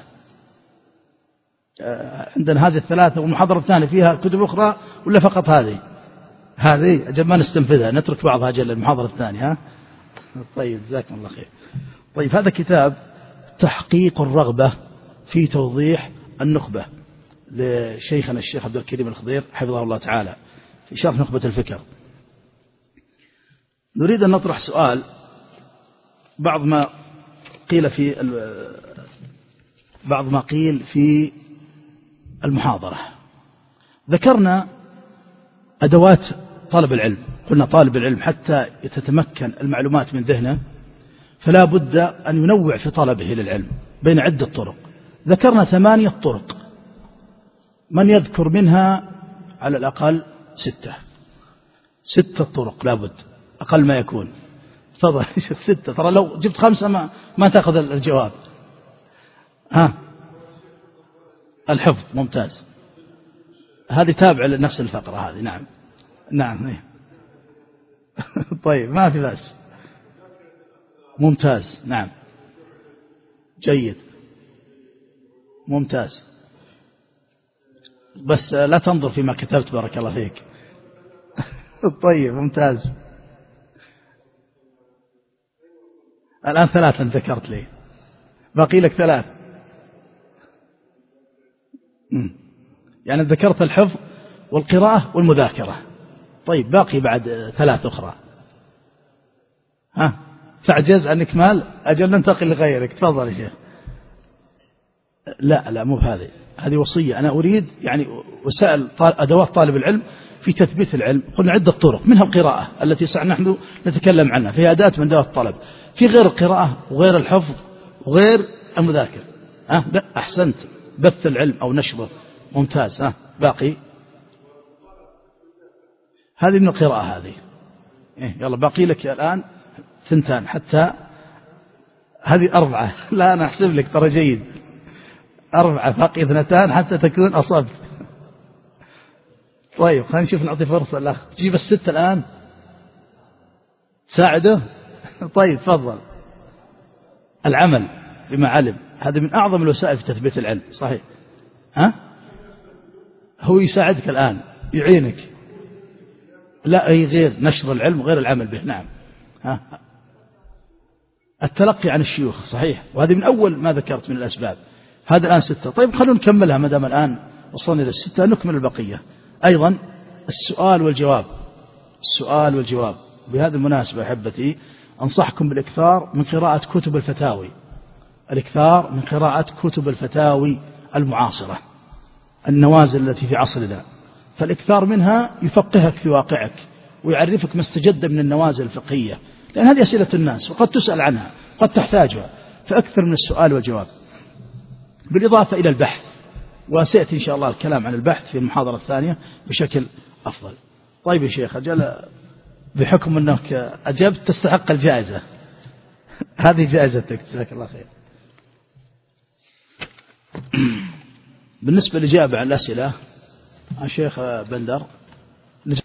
عندنا هذه الثلاثة، والمحاضرة الثانية فيها كتب أخرى ولا فقط هذه أجل ما نستنفذها، نترك بعضها أجل المحاضرة الثانية. ها؟ طيب، جزاكم الله خير. طيب، هذا كتاب تحقيق الرغبة في توضيح النخبة لشيخنا الشيخ عبد الكريم الخضير حفظه الله تعالى، في شرح نخبة الفكر. نريد أن نطرح سؤال، بعض ما قيل في المحاضرة. ذكرنا أدوات طالب العلم، قلنا طالب العلم حتى يتتمكن المعلومات من ذهنه فلا بد أن ينوع في طلبه للعلم بين عدة طرق. ذكرنا 8 طرق، من يذكر منها على الأقل 6 طرق لا بد أقل ما يكون. تفضل 6، ترى لو جبت 5 ما تأخذ الجواب. الحفظ ممتاز، هذه تابع لنفس الفقرة هذه. نعم. طيب، ما في بأس، ممتاز. نعم، جيد، ممتاز، بس لا تنظر فيما كتبت بارك الله فيك. طيب، ممتاز. الآن 3 ذكرت لي، باقي لك 3. يعني ذكرت الحفظ والقراءة والمذاكرة. طيب، باقي بعد 3 أخرى. تعجز عن إكمال؟ أجل ننتقل لغيرك. تفضل يا شيخ. لا مو بهذه، هذه وصية. أنا أريد يعني وسائل أدوات طالب العلم في تثبيت العلم قلنا عدة طرق، منها القراءة التي نحن نتكلم عنها، فيها أداة من أدوات الطلب، في غير القراءة وغير الحفظ وغير المذاكرة. لا أحسنت، بث العلم أو نشره، ممتاز. باقي هذه من القراءة هذه. يلا باقي لك الآن 2 حتى هذه 4. لا أنا أحسب لك ترى جيد، 4 باقي 2 حتى تكون أصبت. طيب خلينا نشوف، نعطي فرصة الأخ تجيب 6 الآن، ساعده. طيب تفضل. العمل بما علم هذا من أعظم الوسائل في تثبيت العلم، صحيح. هو يساعدك الآن، يعينك. لا أي غير نشر العلم وغير العمل به. نعم. التلقي عن الشيوخ، صحيح، وهذه من أول ما ذكرت من الأسباب. هذا الآن 6. طيب خلونا نكملها ما دام الآن وصلنا إلى 6، نكمل البقية. أيضا السؤال والجواب. السؤال والجواب. بهذه المناسبة أحبتي أنصحكم بالإكثار من قراءة كتب الفتاوي، الإكثار من قراءة كتب الفتاوي المعاصرة، النوازل التي في عصرنا، فالإكثار منها يفقهك في واقعك ويعرفك ما استجد من النوازل الفقهية، لأن هذه أسئلة الناس وقد تسأل عنها، قد تحتاجها، فأكثر من السؤال والجواب، بالإضافة إلى البحث، وسيأتي إن شاء الله الكلام عن البحث في المحاضرة الثانية بشكل أفضل. طيب يا شيخ، أجل بحكم أنك أجبت تستحق الجائزة. هذه جائزتك، جزاك الله خير. بالنسبة للإجابة على الأسئلة، الشيخ بندر